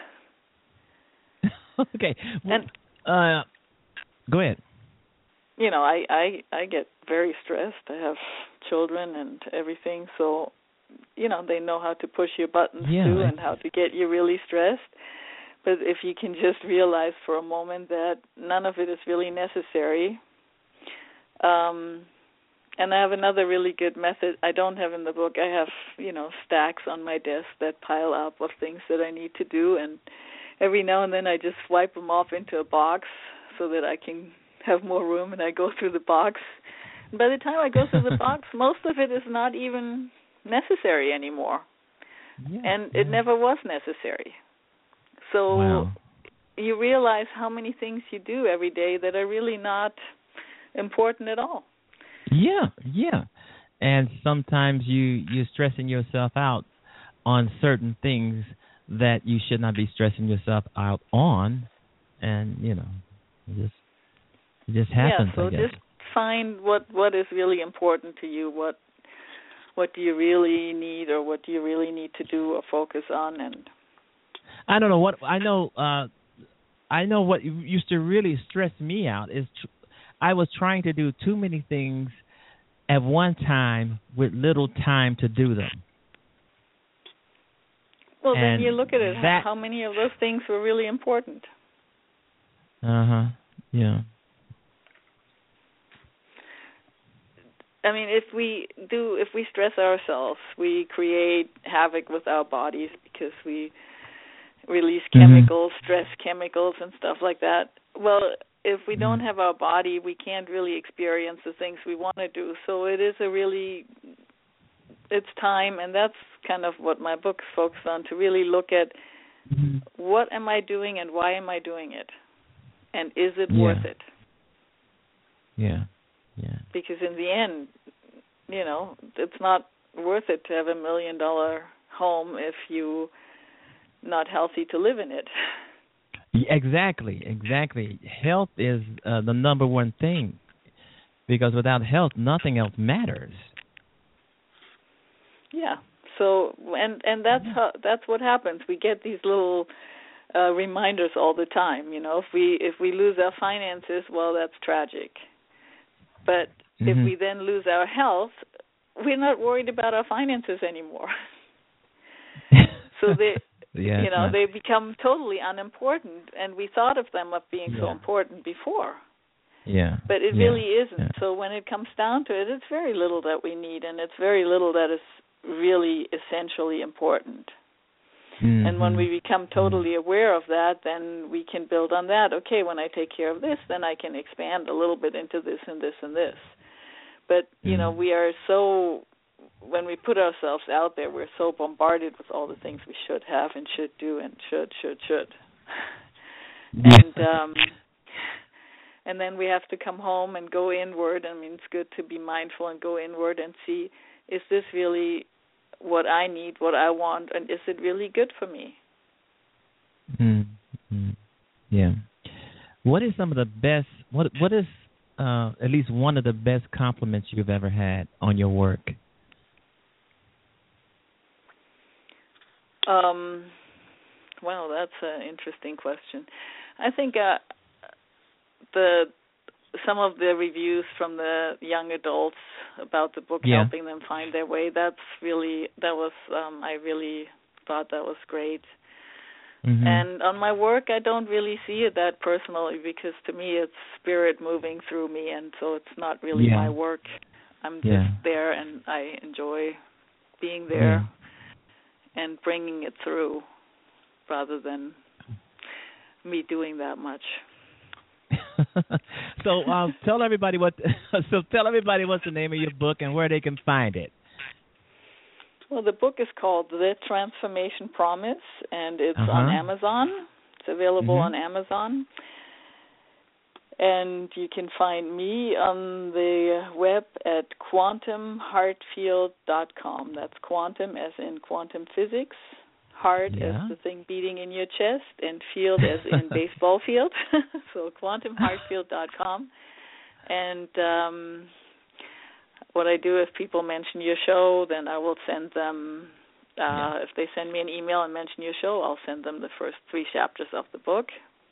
Okay. Well, and uh, go ahead. You know, I, I I get very stressed. I have children and everything, so you know they know how to push your buttons yeah, too, and how to get you really stressed. But if you can just realize for a moment that none of it is really necessary. Um, and I have another really good method I don't have in the book. I have, you know, stacks on my desk that pile up of things that I need to do, and every now and then I just swipe them off into a box so that I can have more room, and I go through the box. And by the time I go through the box, most of it is not even necessary anymore. Yeah, and yeah. it never was necessary. So wow. you realize how many things you do every day that are really not important at all. Yeah, yeah. And sometimes you, you're stressing yourself out on certain things that you should not be stressing yourself out on. And, you know, it just, it just happens, yeah, so I guess. just find what, what is really important to you. What what do you really need, or what do you really need to do or focus on? And I don't know what I know. Uh, I know what used to really stress me out is tr- I was trying to do too many things at one time with little time to do them. Well, and then you look at it. That, how many of those things were really important? Uh huh. Yeah. I mean, if we do, if we stress ourselves, we create havoc with our bodies because we release chemicals, mm-hmm. stress chemicals and stuff like that. Well, if we don't have our body, we can't really experience the things we want to do. So it is a really, it's time, and that's kind of what my book is focused on, to really look at mm-hmm. what am I doing and why am I doing it? And is it yeah. worth it? Yeah. Yeah. Because in the end, you know, it's not worth it to have a million dollar home if you're not healthy to live in it. Exactly, exactly. Health is uh, the number one thing, because without health, nothing else matters. Yeah. So and and that's how that's what happens. We get these little uh, reminders all the time. You know, if we if we lose our finances, well, that's tragic. But mm-hmm. if we then lose our health, we're not worried about our finances anymore. So they, yeah, you know, they become totally unimportant, and we thought of them as being yeah. so important before. Yeah. But it yeah. really isn't. Yeah. So when it comes down to it, it's very little that we need, and it's very little that is really essentially important. Mm-hmm. And when we become totally aware of that, then we can build on that. Okay, when I take care of this, then I can expand a little bit into this and this and this. But, you mm-hmm. know, we are so, when we put ourselves out there, we're so bombarded with all the things we should have and should do and should, should, should. Yeah. And, um, and then we have to come home and go inward. I mean, it's good to be mindful and go inward and see, is this really what I need, what I want, and is it really good for me? Mm-hmm. Yeah. What is some of the best, what what is uh, at least one of the best compliments you've ever had on your work? Um, well, that's an interesting question. I think uh, the some of the reviews from the young adults about the book yeah. helping them find their way, that's really, that was, um, I really thought that was great. Mm-hmm. And on my work, I don't really see it that personally, because to me it's spirit moving through me, and so it's not really yeah. my work. I'm just yeah. there, and I enjoy being there yeah. and bringing it through, rather than me doing that much. so uh, tell everybody what. So tell everybody what's the name of your book and where they can find it. Well, the book is called The Transformation Promise, and it's uh-huh. on Amazon. It's available mm-hmm. on Amazon. And you can find me on the web at quantum heartfield dot com. That's quantum as in quantum physics, heart yeah. as the thing beating in your chest, and field as in baseball field. So quantum heartfield dot com. And um, what I do, if people mention your show, then I will send them, uh, yeah. if they send me an email and mention your show, I'll send them the first three chapters of the book.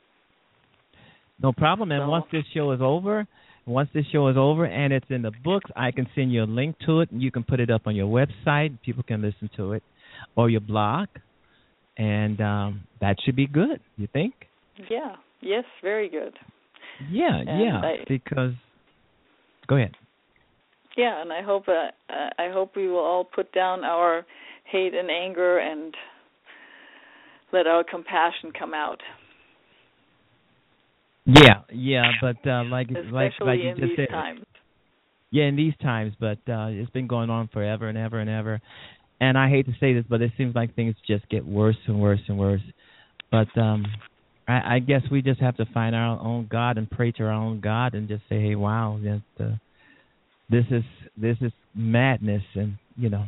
No problem. And so, once this show is over, once this show is over and it's in the books, I can send you a link to it, and you can put it up on your website. People can listen to it, or your blog, and um, that should be good, you think? Yeah. Yes, very good. Yeah, and yeah, I, because – go ahead. Yeah, and I hope uh, I hope we will all put down our hate and anger and let our compassion come out. Yeah, yeah, but uh, like Especially like like you in just these said, times. Yeah, in these times, but uh, it's been going on forever and ever and ever. And I hate to say this, but it seems like things just get worse and worse and worse. But um, I, I guess we just have to find our own God and pray to our own God and just say, "Hey, wow, that, uh, this is this is madness," and you know.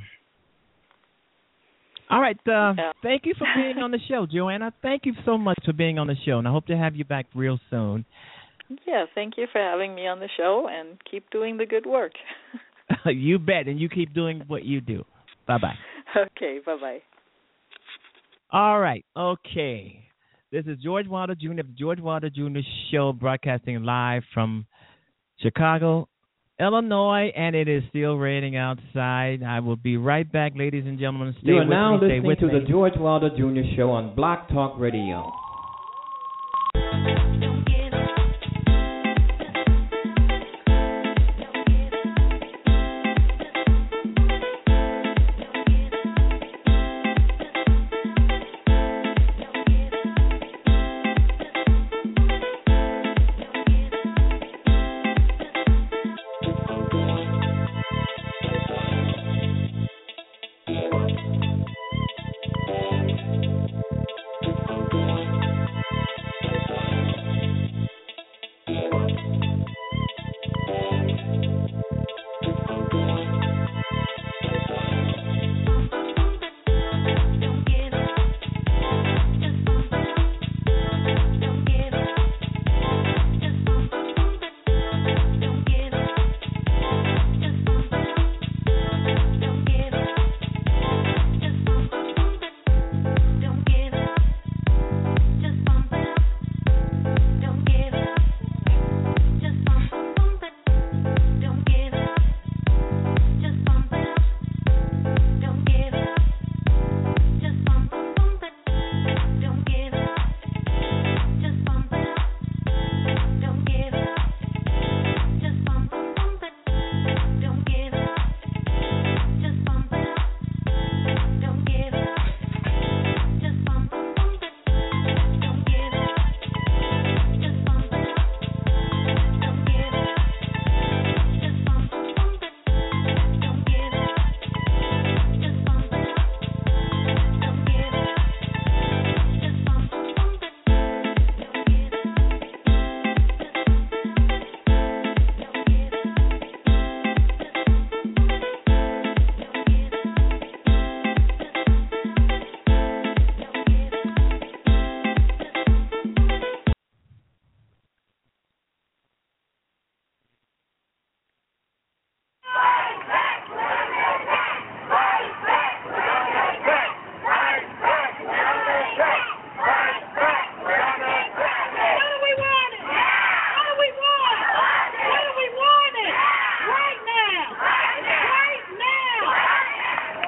All right. Uh, yeah. Thank you for being on the show, Joanna. Thank you so much for being on the show, and I hope to have you back real soon. Yeah, thank you for having me on the show, and keep doing the good work. You bet, and you keep doing what you do. Bye-bye. Okay, bye-bye. All right, okay. This is George Wilder Junior of the George Wilder Junior Show, broadcasting live from Chicago, Illinois, and it is still raining outside. I will be right back, ladies and gentlemen. Stay you are with now me, listening to me. the George Wilder Junior Show on Blog Talk Radio.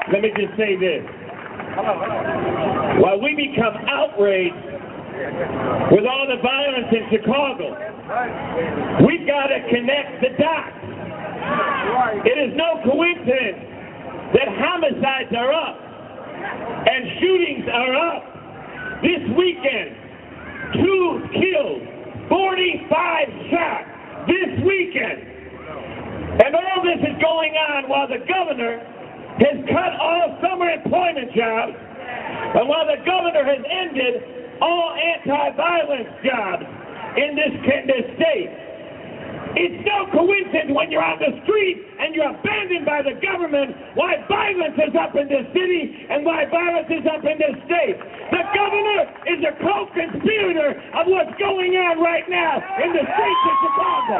let me just say this. While we become outraged with all the violence in Chicago, we've got to connect the dots. It is no coincidence that homicides are up and shootings are up. This weekend, two killed, forty-five shot this weekend. And all this is going on while the governor has cut all summer employment jobs, and while the governor has ended all anti-violence jobs in this, in this state. It's no coincidence when you're on the street and you're abandoned by the government why violence is up in this city and why violence is up in this state. The governor is a co-conspirator of what's going on right now in the streets of Chicago.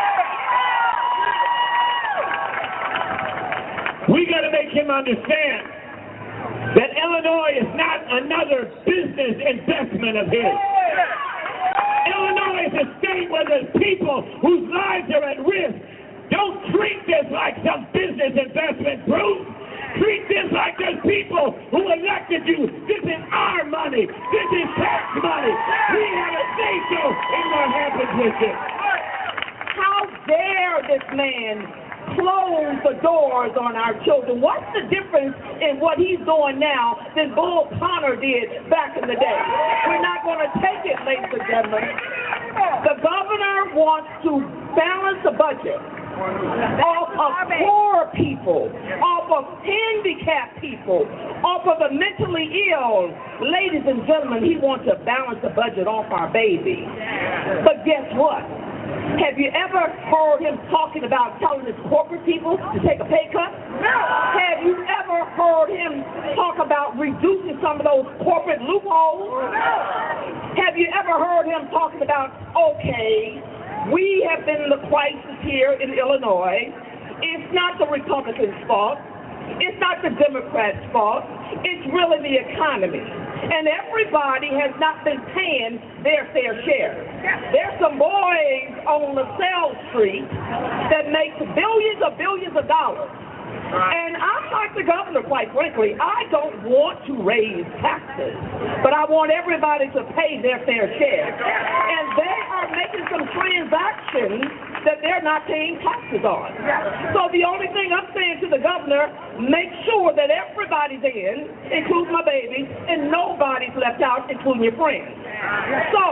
We got to make him understand that Illinois is not another business investment of his. Illinois is a state where there's people whose lives are at risk. Don't treat this like some business investment, Bruce. Treat this like there's people who elected you. This is our money. This is tax money. We have a say-so in what happens with it. How dare this man close the doors on our children? What's the difference in what he's doing now than Bull Connor did back in the day? We're not going to take it, ladies and gentlemen. The governor wants to balance the budget off of poor people, off of handicapped people, off of the mentally ill. Ladies and gentlemen, he wants to balance the budget off our babies. But guess what? Have you ever heard him talking about telling his corporate people to take a pay cut? No. Have you ever heard him talk about reducing some of those corporate loopholes? No. Have you ever heard him talking about, okay, we have been in the crisis here in Illinois. It's not the Republicans' fault. It's not the Democrats' fault. It's really the economy. And everybody has not been paying their fair share. There's some boys on LaSalle Street that make billions of billions of dollars. And I'm like the governor, quite frankly. I don't want to raise taxes, but I want everybody to pay their fair share. And they are making some transactions that they're not paying taxes on. So the only thing I'm saying to the governor, make sure that everybody's in, including my baby, and nobody's left out, including your friends. So,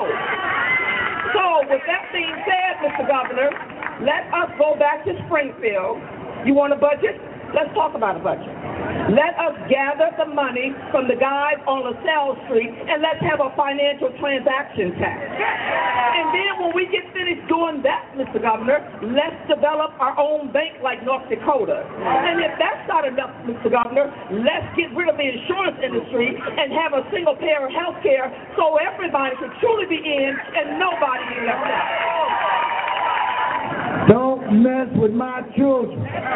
so with that being said, Mister Governor, let us go back to Springfield. You want a budget? Let's talk about a budget. Let us gather the money from the guys on LaSalle Street and let's have a financial transaction tax. And then when we get finished doing that, Mister Governor, let's develop our own bank like North Dakota. And if that's not enough, Mister Governor, let's get rid of the insurance industry and have a single payer of health care so everybody can truly be in and nobody be left out. Don't mess with my children.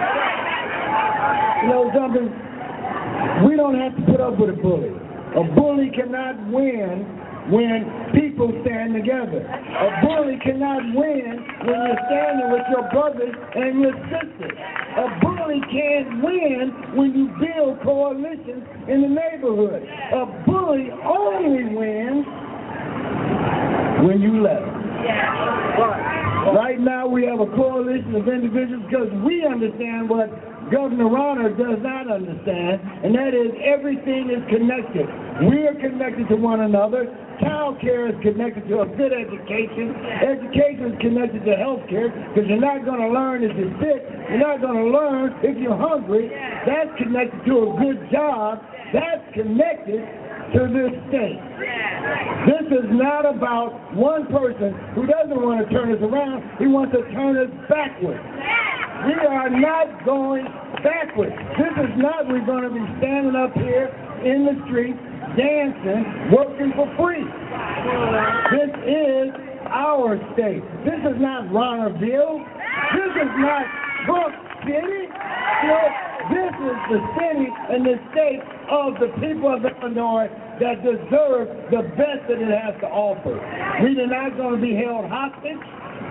You know something? We don't have to put up with a bully. A bully cannot win when people stand together. A bully cannot win when you're standing with your brothers and your sisters. A bully can't win when you build coalitions in the neighborhood. A bully only wins when you let him. Right now we have a coalition of individuals because we understand what Governor Rauner does not understand, and that is everything is connected. We are connected to one another. Child care is connected to a good education. Education is connected to health care because you're not going to learn if you're sick. You're not going to learn if you're hungry. That's connected to a good job. That's connected to this state. This is not about one person who doesn't want to turn us around. He wants to turn us backwards. We are not going backwards. This is not we're going to be standing up here in the street, dancing, working for free. This is our state. This is not Ronnerville. This is not Brook City. This is the city and the state of the people of Illinois that deserve the best that it has to offer. We are not going to be held hostage.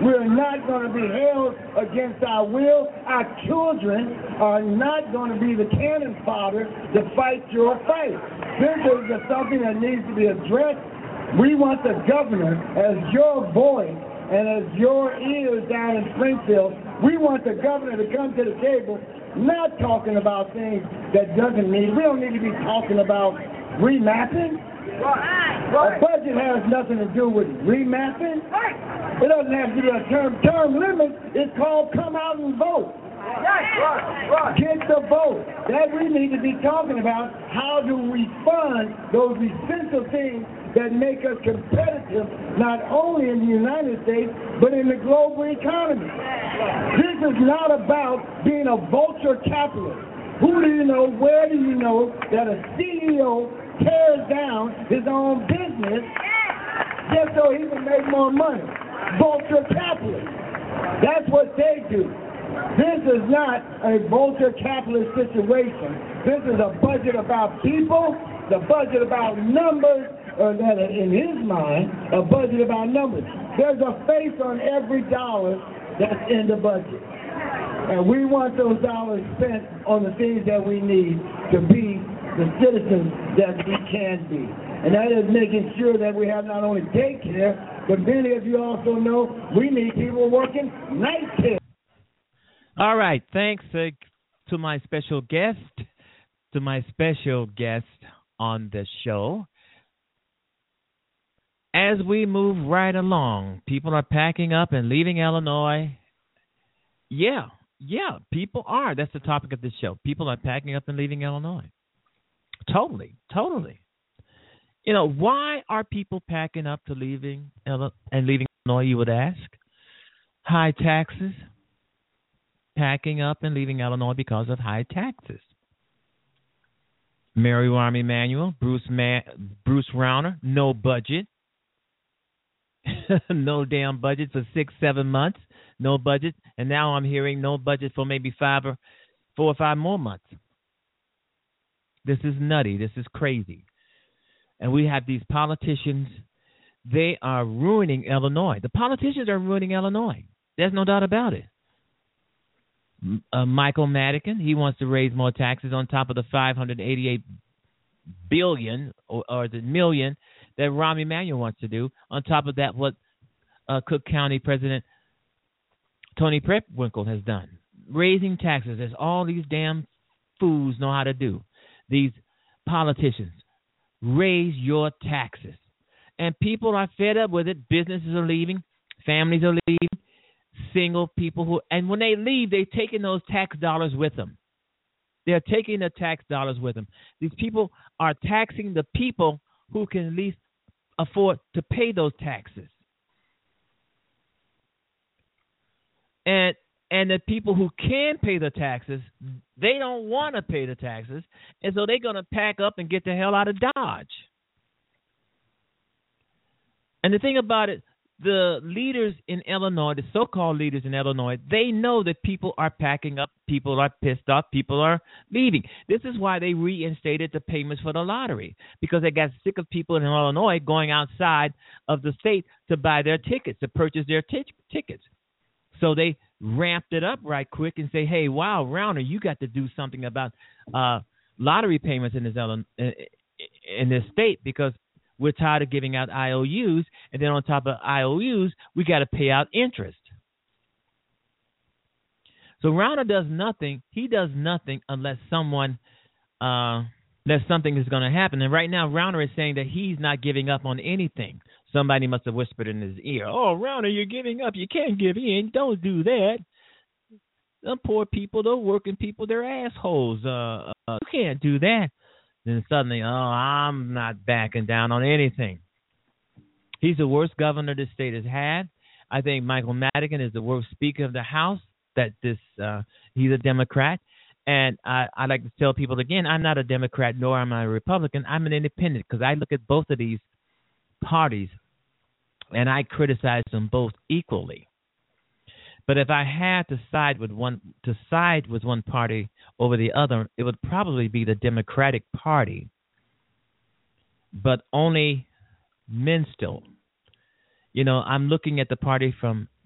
We're not going to be held against our will. Our children are not going to be the cannon fodder to fight your fight. This is something that needs to be addressed. We want the governor as your voice and as your ears down in Springfield. We want the governor to come to the table, not talking about things that doesn't need. We don't need to be talking about remapping. A budget has nothing to do with remapping. It doesn't have to do with a term. Term limit is called come out and vote. Get the vote. That we need to be talking about. How do we fund those essential things that make us competitive, not only in the United States, but in the global economy? This is not about being a vulture capitalist. Who do you know, where do you know that a C E O tears down his own business just so he can make more money? Vulture capitalist. That's what they do. This is not a vulture capitalist situation. This is a budget about people, the budget about numbers, or that in his mind, a budget about numbers. There's a face on every dollar that's in the budget. And we want those dollars spent on the things that we need to be the citizens that we can be. And that is making sure that we have not only daycare, but many of you also know we need people working night care. All right. Thanks uh, to my special guest, to my special guest on the show. As we move right along, people are packing up and leaving Illinois. Yeah, yeah, people are. That's the topic of this show. People are packing up and leaving Illinois. Totally, totally. You know, why are people packing up to leaving and leaving Illinois, you would ask? High taxes. Packing up and leaving Illinois because of high taxes. Mary Rahm Emanuel, Bruce Ma- Bruce Rauner, no budget. No damn budget for six, seven months. No budget. And now I'm hearing no budget for maybe five or four or five more months. This is nutty. This is crazy. And we have these politicians. They are ruining Illinois. The politicians are ruining Illinois. There's no doubt about it. Uh, Michael Madigan, he wants to raise more taxes on top of the five hundred eighty-eight billion or, or the million that Rahm Emanuel wants to do. On top of that, what uh, Cook County President Tony Preckwinkle has done, raising taxes, as all these damn fools know how to do. These politicians raise your taxes, and people are fed up with it. Businesses are leaving, families are leaving. Single people who, and when they leave, they're taking those tax dollars with them. They're taking the tax dollars with them. These people are taxing the people who can at least afford to pay those taxes. And and the people who can pay the taxes, they don't want to pay the taxes, and so they're going to pack up and get the hell out of Dodge. And the thing about it, the leaders in Illinois, the so-called leaders in Illinois, they know that people are packing up, people are pissed off, people are leaving. This is why they reinstated the payments for the lottery, because they got sick of people in Illinois going outside of the state to buy their tickets, to purchase their t- tickets. So they ramped it up right quick and say, hey, wow, Rauner, you got to do something about uh, lottery payments in this, in this state, because we're tired of giving out I O Us, and then on top of I O Us, we got to pay out interest. So Rauner does nothing. He does nothing unless someone, uh, unless something is going to happen. And right now, Rauner is saying that he's not giving up on anything. Somebody must have whispered in his ear, "Oh, Rauner, you're giving up. You can't give in. Don't do that. The poor people, the working people, they're assholes. Uh, uh, you can't do that." Then suddenly, oh, I'm not backing down on anything. He's the worst governor this state has had. I think Michael Madigan is the worst Speaker of the House. That this uh, he's a Democrat, and I, I like to tell people again, I'm not a Democrat nor am I a Republican. I'm an independent, because I look at both of these parties and I criticize them both equally. But if I had to side with one to side with one party over the other, it would probably be the Democratic Party. But only minuscule. You know, I'm looking at the party from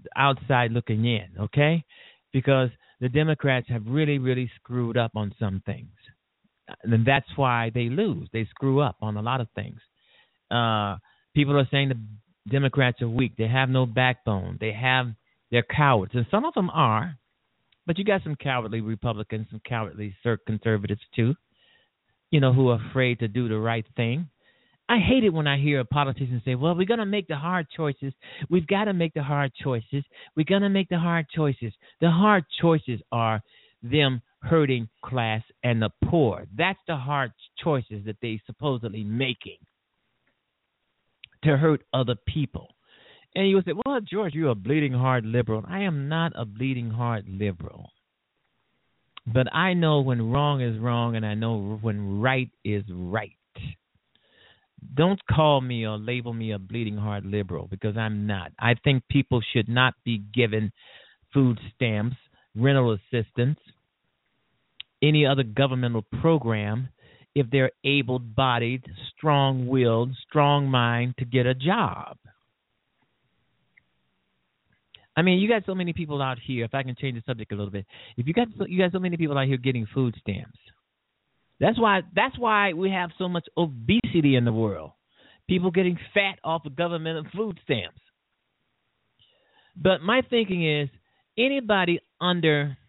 outside looking in, okay? Because the Democrats have really, really screwed up on some things. And that's why they lose. They screw up on a lot of things. Uh, people are saying the Democrats are weak. They have no backbone. They have, they're cowards. And some of them are. But you got some cowardly Republicans, some cowardly conservatives too, you know, who are afraid to do the right thing. I hate it when I hear a politician say, well, we're going to make the hard choices. We've got to make the hard choices. We're going to make the hard choices. The hard choices are them hurting class and the poor. That's the hard choices that they supposedly making to hurt other people. And you would say, well, George, you're a bleeding heart liberal. I am not a bleeding heart liberal. But I know when wrong is wrong, and I know when right is right. Don't call me or label me a bleeding heart liberal, because I'm not. I think people should not be given food stamps, rental assistance, any other governmental program if they're able-bodied, strong-willed, strong-mind to get a job. I mean, you got so many people out here. If I can change the subject a little bit, if you got so, you got so many people out here getting food stamps, that's why that's why we have so much obesity in the world. People getting fat off of government and food stamps. But my thinking is, anybody under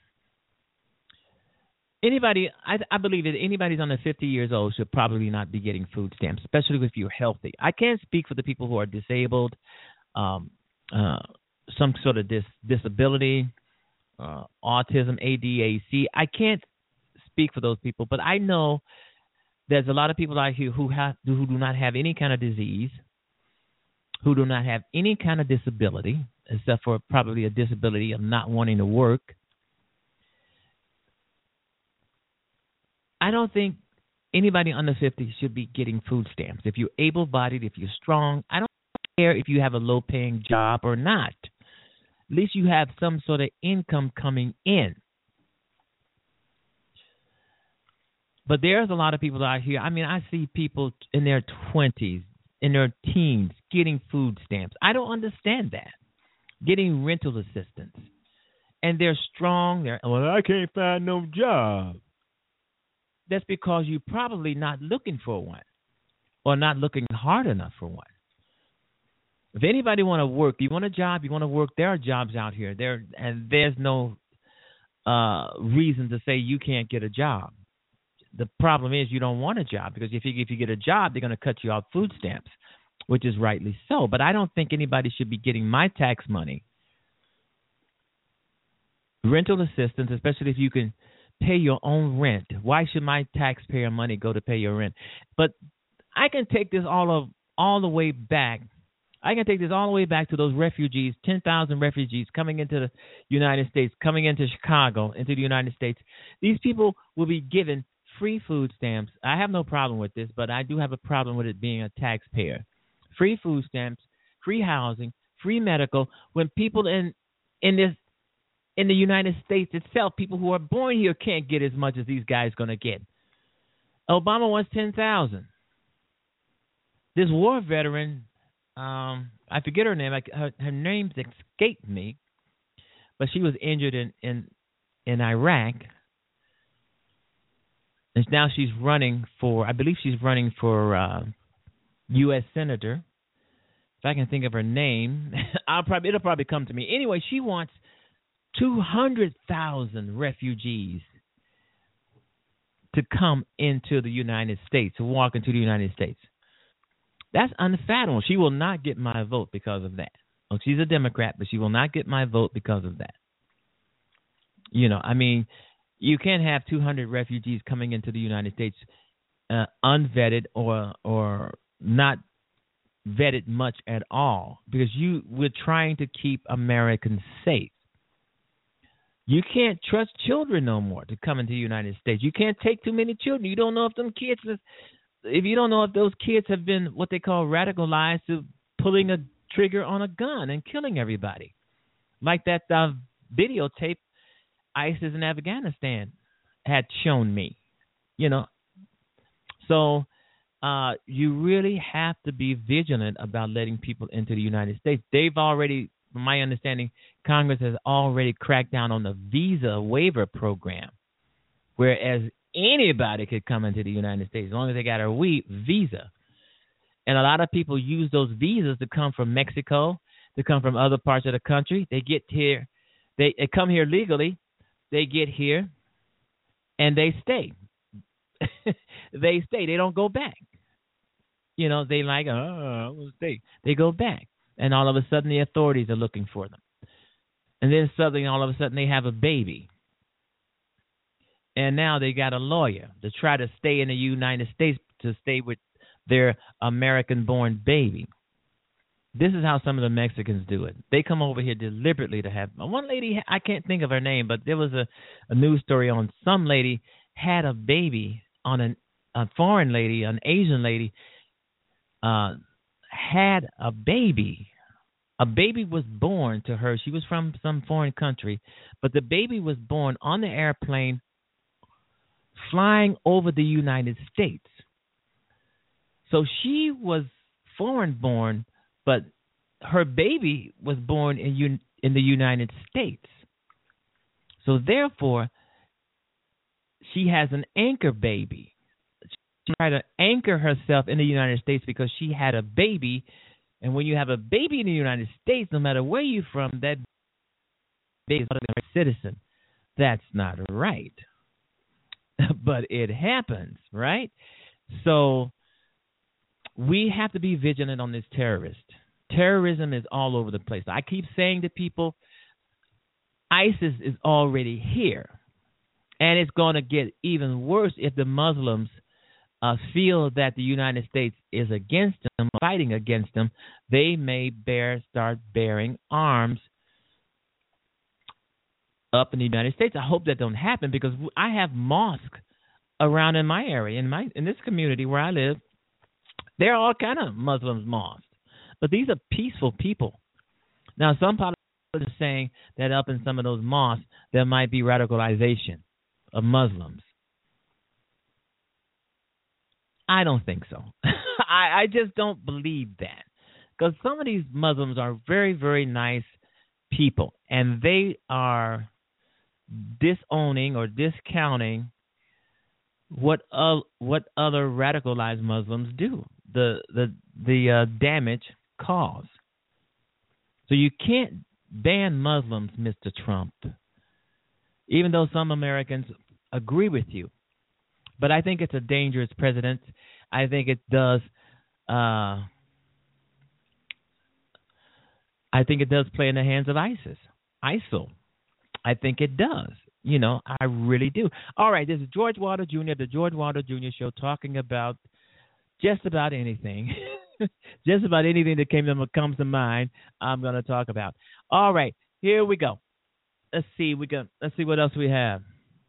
anybody, I, I believe that anybody's under fifty years old should probably not be getting food stamps, especially if you're healthy. I can't speak for the people who are disabled. Um, uh, some sort of dis- disability, uh, autism, A D A C. I can't speak for those people, but I know there's a lot of people out here who have who do not have any kind of disease, who do not have any kind of disability, except for probably a disability of not wanting to work. I don't think anybody under fifty should be getting food stamps. If you're able-bodied, if you're strong, I don't care if you have a low-paying job or not. At least you have some sort of income coming in. But there's a lot of people out here. I mean, I see people in their twenties, in their teens, getting food stamps. I don't understand that. Getting rental assistance. And they're strong. They're, well, I can't find no job. That's because you're probably not looking for one or not looking hard enough for one. If anybody want to work, you want a job, you want to work, there are jobs out here. There and there's no uh, reason to say you can't get a job. The problem is you don't want a job, because if you if you get a job, they're going to cut you off food stamps, which is rightly so. But I don't think anybody should be getting my tax money, rental assistance, especially if you can pay your own rent. Why should my taxpayer money go to pay your rent? But I can take this all of all the way back. I can take this all the way back to those refugees, ten thousand refugees coming into the United States, coming into Chicago, into the United States. These people will be given free food stamps. I have no problem with this, but I do have a problem with it being a taxpayer. Free food stamps, free housing, free medical. When people in in this in the United States itself, people who are born here can't get as much as these guys going to get. Obama wants ten thousand. This war veteran, um, I forget her name. I, her, her name's escaped me, but she was injured in, in, in Iraq. And now she's running for, I believe she's running for uh, U S Senator. If I can think of her name, I'll probably it'll probably come to me. Anyway, she wants two hundred thousand refugees to come into the United States, to walk into the United States. That's unfathomable. She will not get my vote because of that. Well, she's a Democrat, but she will not get my vote because of that. You know, I mean, you can't have two hundred refugees coming into the United States uh, unvetted or or not vetted much at all, because you we're trying to keep Americans safe. You can't trust children no more to come into the United States. You can't take too many children. You don't know if them kids, if you don't know if those kids have been what they call radicalized to pulling a trigger on a gun and killing everybody, like that uh, videotape ISIS in Afghanistan had shown me. You know, so uh, you really have to be vigilant about letting people into the United States. They've already from my understanding, Congress has already cracked down on the visa waiver program, whereas anybody could come into the United States as long as they got a we- visa. And a lot of people use those visas to come from Mexico, to come from other parts of the country. They get here, they, they come here legally, they get here, and they stay. They stay. They don't go back. You know, they like, oh, I will stay. They go back. And all of a sudden, the authorities are looking for them. And then suddenly, all of a sudden, they have a baby. And now they got a lawyer to try to stay in the United States, to stay with their American-born baby. This is how some of the Mexicans do it. They come over here deliberately to have. One lady, I can't think of her name, but there was a, a news story on some lady had a baby on an, a foreign lady, an Asian lady, uh, had a baby. A baby was born to her. She was from some foreign country, but the baby was born on the airplane flying over the United States. So she was foreign born, but her baby was born in in the United States. So therefore, she has an anchor baby. She tried to anchor herself in the United States because she had a baby. And when you have a baby in the United States, no matter where you're from, that baby is a citizen. That's not right. But it happens, right? So we have to be vigilant on this terrorist. Terrorism is all over the place. I keep saying to people, ISIS is already here. And it's going to get even worse if the Muslims uh, feel that the United States is against them, fighting against them. They may bear, start bearing arms up in the United States. I hope that don't happen, because I have mosques around in my area, in my in this community where I live. There are all kind of Muslims mosques, but these are peaceful people. Now, some politicians are saying that up in some of those mosques there might be radicalization of Muslims. I don't think so. I, I just don't believe that, because some of these Muslims are very, very nice people, and they are disowning or discounting what uh, what other radicalized Muslims do, the the the uh, damage caused. So you can't ban Muslims, Mister Trump, even though some Americans agree with you. But I think it's a dangerous precedent. I think it does. Uh, I think it does play in the hands of ISIS, ISIL. I think it does. You know, I really do. All right, this is George Wilder Junior, the George Wilder Junior Show, talking about just about anything. Just about anything that came to, comes to mind, I'm going to talk about. All right, here we go. Let's see. We got. Let's see what else we have.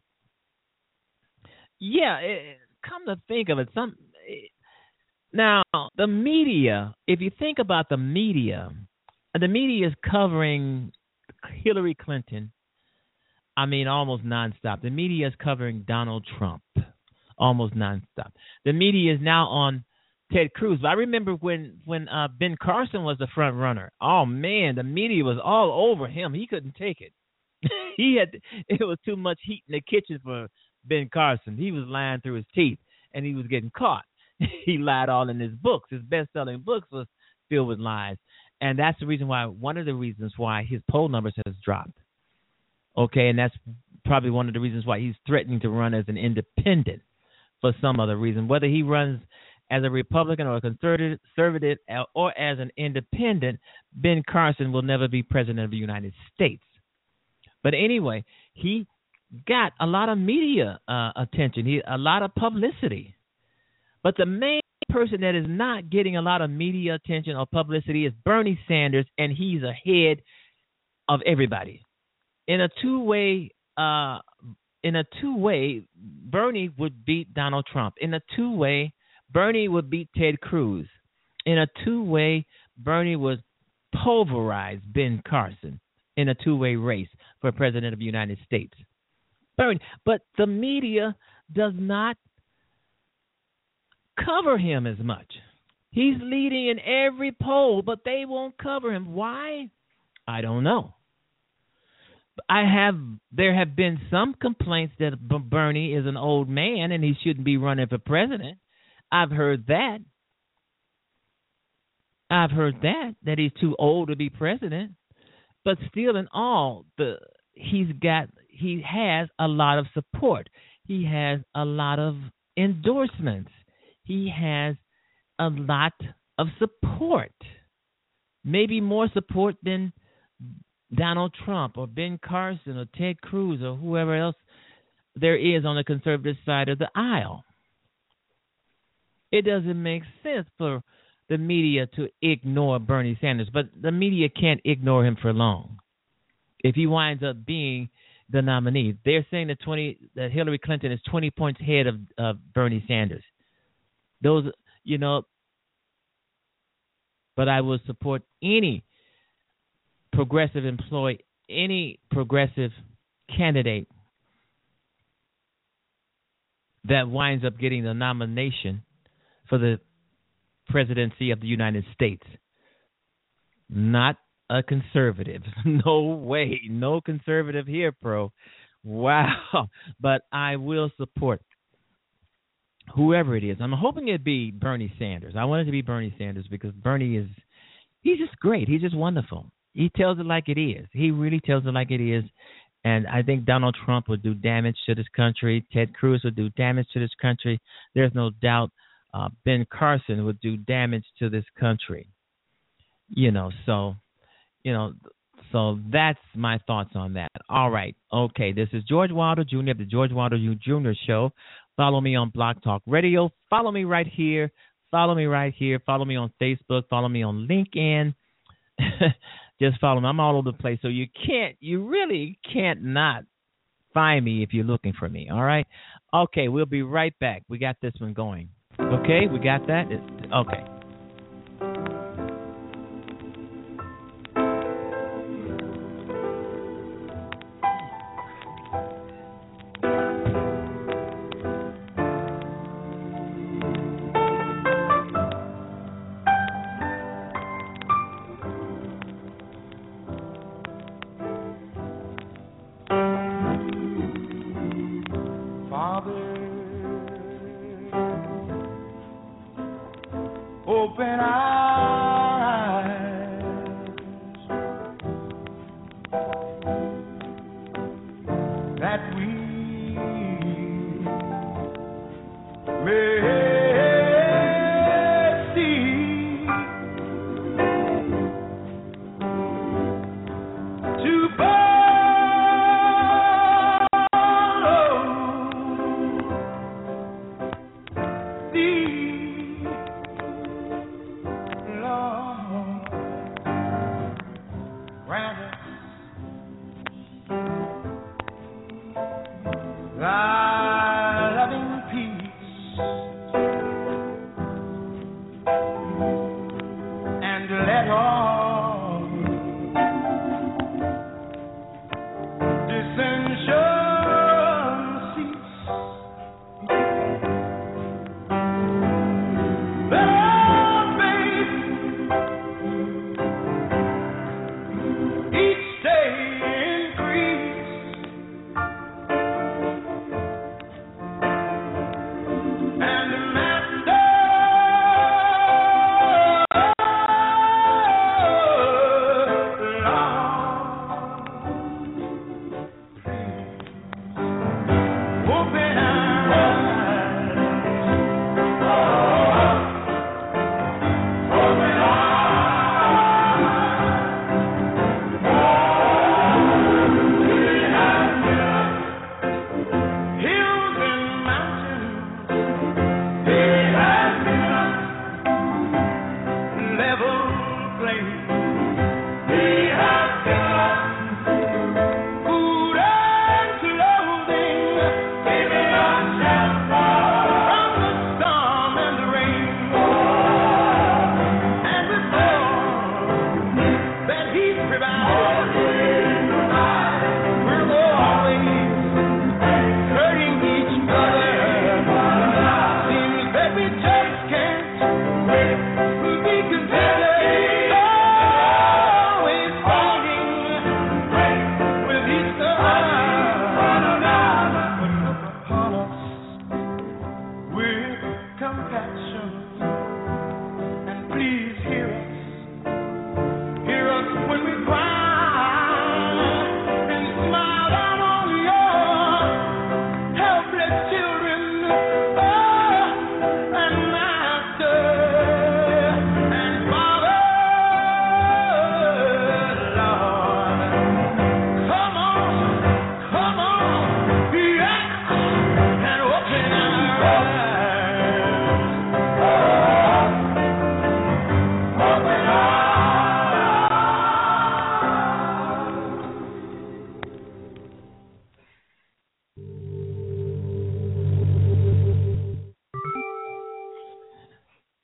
Yeah, it, come to think of it, some it, now the media. If you think about the media, the media is covering Hillary Clinton. I mean, almost nonstop. The media is covering Donald Trump, almost nonstop. The media is now on Ted Cruz. But I remember when when uh, Ben Carson was the front runner. Oh man, the media was all over him. He couldn't take it. he had it was too much heat in the kitchen for Ben Carson. He was lying through his teeth, and he was getting caught. He lied all in his books. His best-selling books was filled with lies, and that's the reason why. One of the reasons why his poll numbers has dropped. Okay, and that's probably one of the reasons why he's threatening to run as an independent for some other reason. Whether he runs as a Republican or a conservative, conservative or as an independent, Ben Carson will never be president of the United States. But anyway, he got a lot of media uh, attention, he, a lot of publicity. But the main person that is not getting a lot of media attention or publicity is Bernie Sanders, and he's ahead of everybody. In a two-way, uh, in a two-way, Bernie would beat Donald Trump. In a two-way, Bernie would beat Ted Cruz. In a two-way, Bernie would pulverize Ben Carson in a two-way race for president of the United States. Bernie, but the media does not cover him as much. He's leading in every poll, but they won't cover him. Why? I don't know. I have. There have been some complaints that Bernie is an old man and he shouldn't be running for president. I've heard that. I've heard that that he's too old to be president. But still, in all, the he's got he has a lot of support. He has a lot of endorsements. He has a lot of support. Maybe more support than Donald Trump or Ben Carson or Ted Cruz or whoever else there is on the conservative side of the aisle. It doesn't make sense for the media to ignore Bernie Sanders, but the media can't ignore him for long. If he winds up being the nominee, they're saying that twenty that Hillary Clinton is twenty points ahead of, of Bernie Sanders. Those, you know, but I will support any progressive employee, any progressive candidate that winds up getting the nomination for the presidency of the United States. Not a conservative. No way. No conservative here, pro. Wow. But I will support whoever it is. I'm hoping it'd be Bernie Sanders. I want it to be Bernie Sanders because Bernie is, he's just great. He's just wonderful. He tells it like it is. He really tells it like it is. And I think Donald Trump would do damage to this country. Ted Cruz would do damage to this country. There's no doubt uh, Ben Carson would do damage to this country. You know, so, you know, so that's my thoughts on that. All right. Okay. This is George Wilder Junior of the George Wilder Junior Show. Follow me on Blog Talk Radio. Follow me right here. Follow me right here. Follow me on Facebook. Follow me on LinkedIn. Just follow me. I'm all over the place, so you can't, you really can't not find me if you're looking for me, all right? Okay, we'll be right back. We got this one going. Okay, we got that? Okay.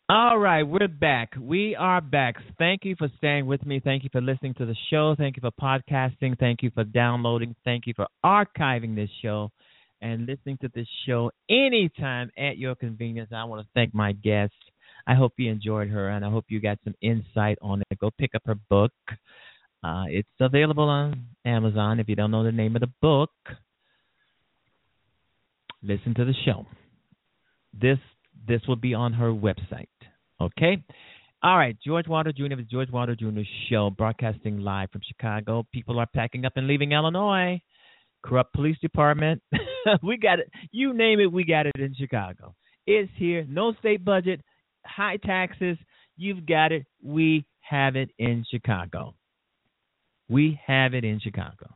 All right, we're back. We are back. Thank you for staying with me. Thank you for listening to the show. Thank you for podcasting. Thank you for downloading. Thank you for archiving this show and listening to this show anytime at your convenience. I want to thank my guest. I hope you enjoyed her, and I hope you got some insight on it. Go pick up her book. Uh, it's available on Amazon. If you don't know the name of the book, listen to the show. This this will be on her website. Okay? All right, George Wilder Junior, the George Wilder Junior Show, broadcasting live from Chicago. People are packing up and leaving Illinois. Corrupt police department. We got it. You name it, we got it in Chicago. It's here. No state budget, high taxes. You've got it. We have it in Chicago. We have it in Chicago.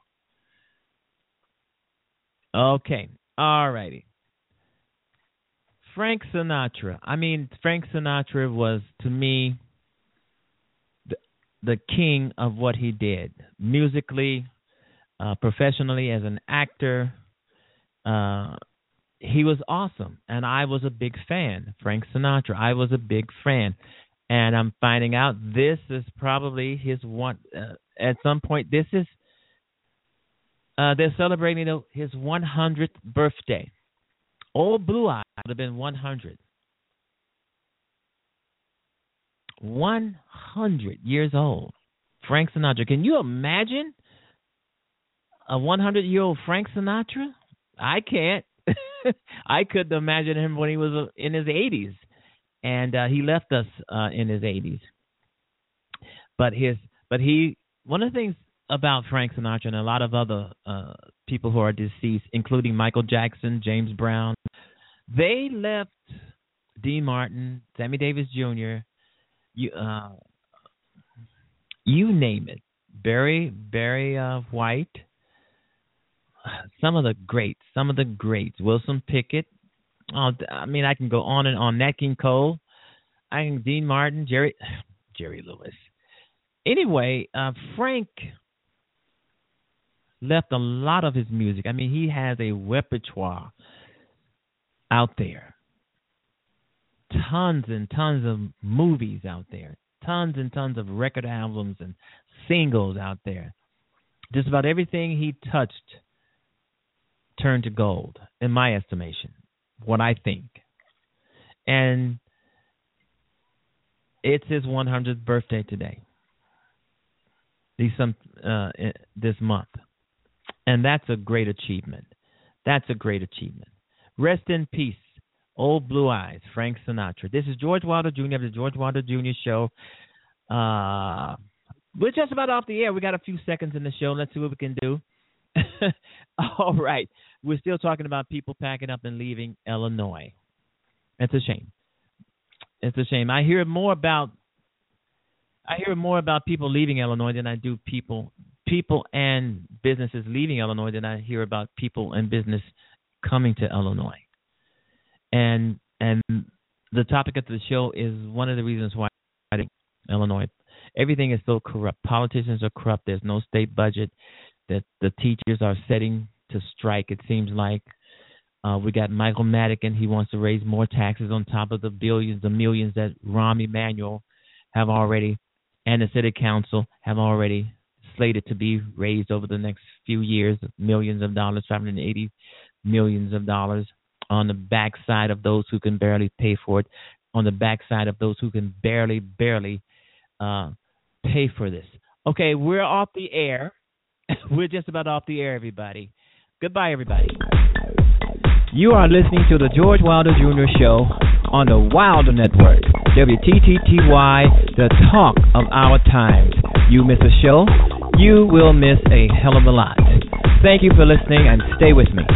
Okay. All righty. Frank Sinatra. I mean, Frank Sinatra was, to me, the, the king of what he did. Musically, uh, professionally, as an actor, uh, he was awesome. And I was a big fan. Frank Sinatra. I was a big fan. And I'm finding out this is probably his one, uh, at some point, this is, uh, they're celebrating his one hundredth birthday. Old Blue Eye would have been one hundred. one hundred years old. Frank Sinatra. Can you imagine a hundred-year-old Frank Sinatra? I can't. I couldn't imagine him when he was in his eighties. And uh, he left us uh, in his eighties. But his, but he, one of the things about Frank Sinatra and a lot of other uh, people who are deceased, including Michael Jackson, James Brown, they left Dean Martin, Sammy Davis Junior, you, uh, you name it, Barry Barry uh, White, some of the greats, some of the greats, Wilson Pickett. Oh, I mean, I can go on and on. Nat King Cole, I can Dean Martin, Jerry Jerry Lewis. Anyway, uh, Frank left a lot of his music. I mean, he has a repertoire out there. Tons and tons of movies out there. Tons and tons of record albums and singles out there. Just about everything he touched turned to gold, in my estimation, what I think. And it's his one hundredth birthday today. These some uh, this month. And that's a great achievement. That's a great achievement. Rest in peace, Old Blue Eyes, Frank Sinatra. This is George Wilder Junior of the George Wilder Junior Show. Uh, we're just about off the air. We got a few seconds in the show. Let's see what we can do. All right. We're still talking about people packing up and leaving Illinois. It's a shame. It's a shame. I hear more about I hear more about people leaving Illinois than I do people people and businesses leaving Illinois than I hear about people and business coming to Illinois. And and the topic of the show is one of the reasons why I think Illinois, everything is so corrupt. Politicians are corrupt. There's no state budget. That the teachers are setting to strike, it seems like. Uh, we got Michael Madigan. He wants to raise more taxes on top of the billions, the millions that Rahm Emanuel have already, and the city council have already slated to be raised over the next few years, millions of dollars, five hundred eighty millions of dollars on the backside of those who can barely pay for it, on the backside of those who can barely, barely uh, pay for this. Okay, we're off the air. We're just about off the air, everybody. Goodbye, everybody. You are listening to the George Wilder Junior Show on the Wilder Network. W T T T Y, the talk of our times. You miss a show, you will miss a hell of a lot. Thank you for listening, and stay with me.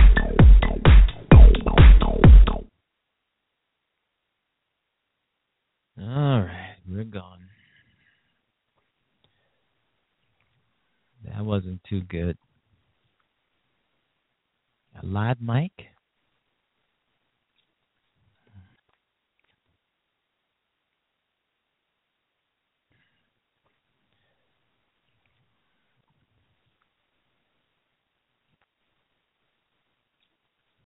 All right, we're gone. That wasn't too good. A live mic?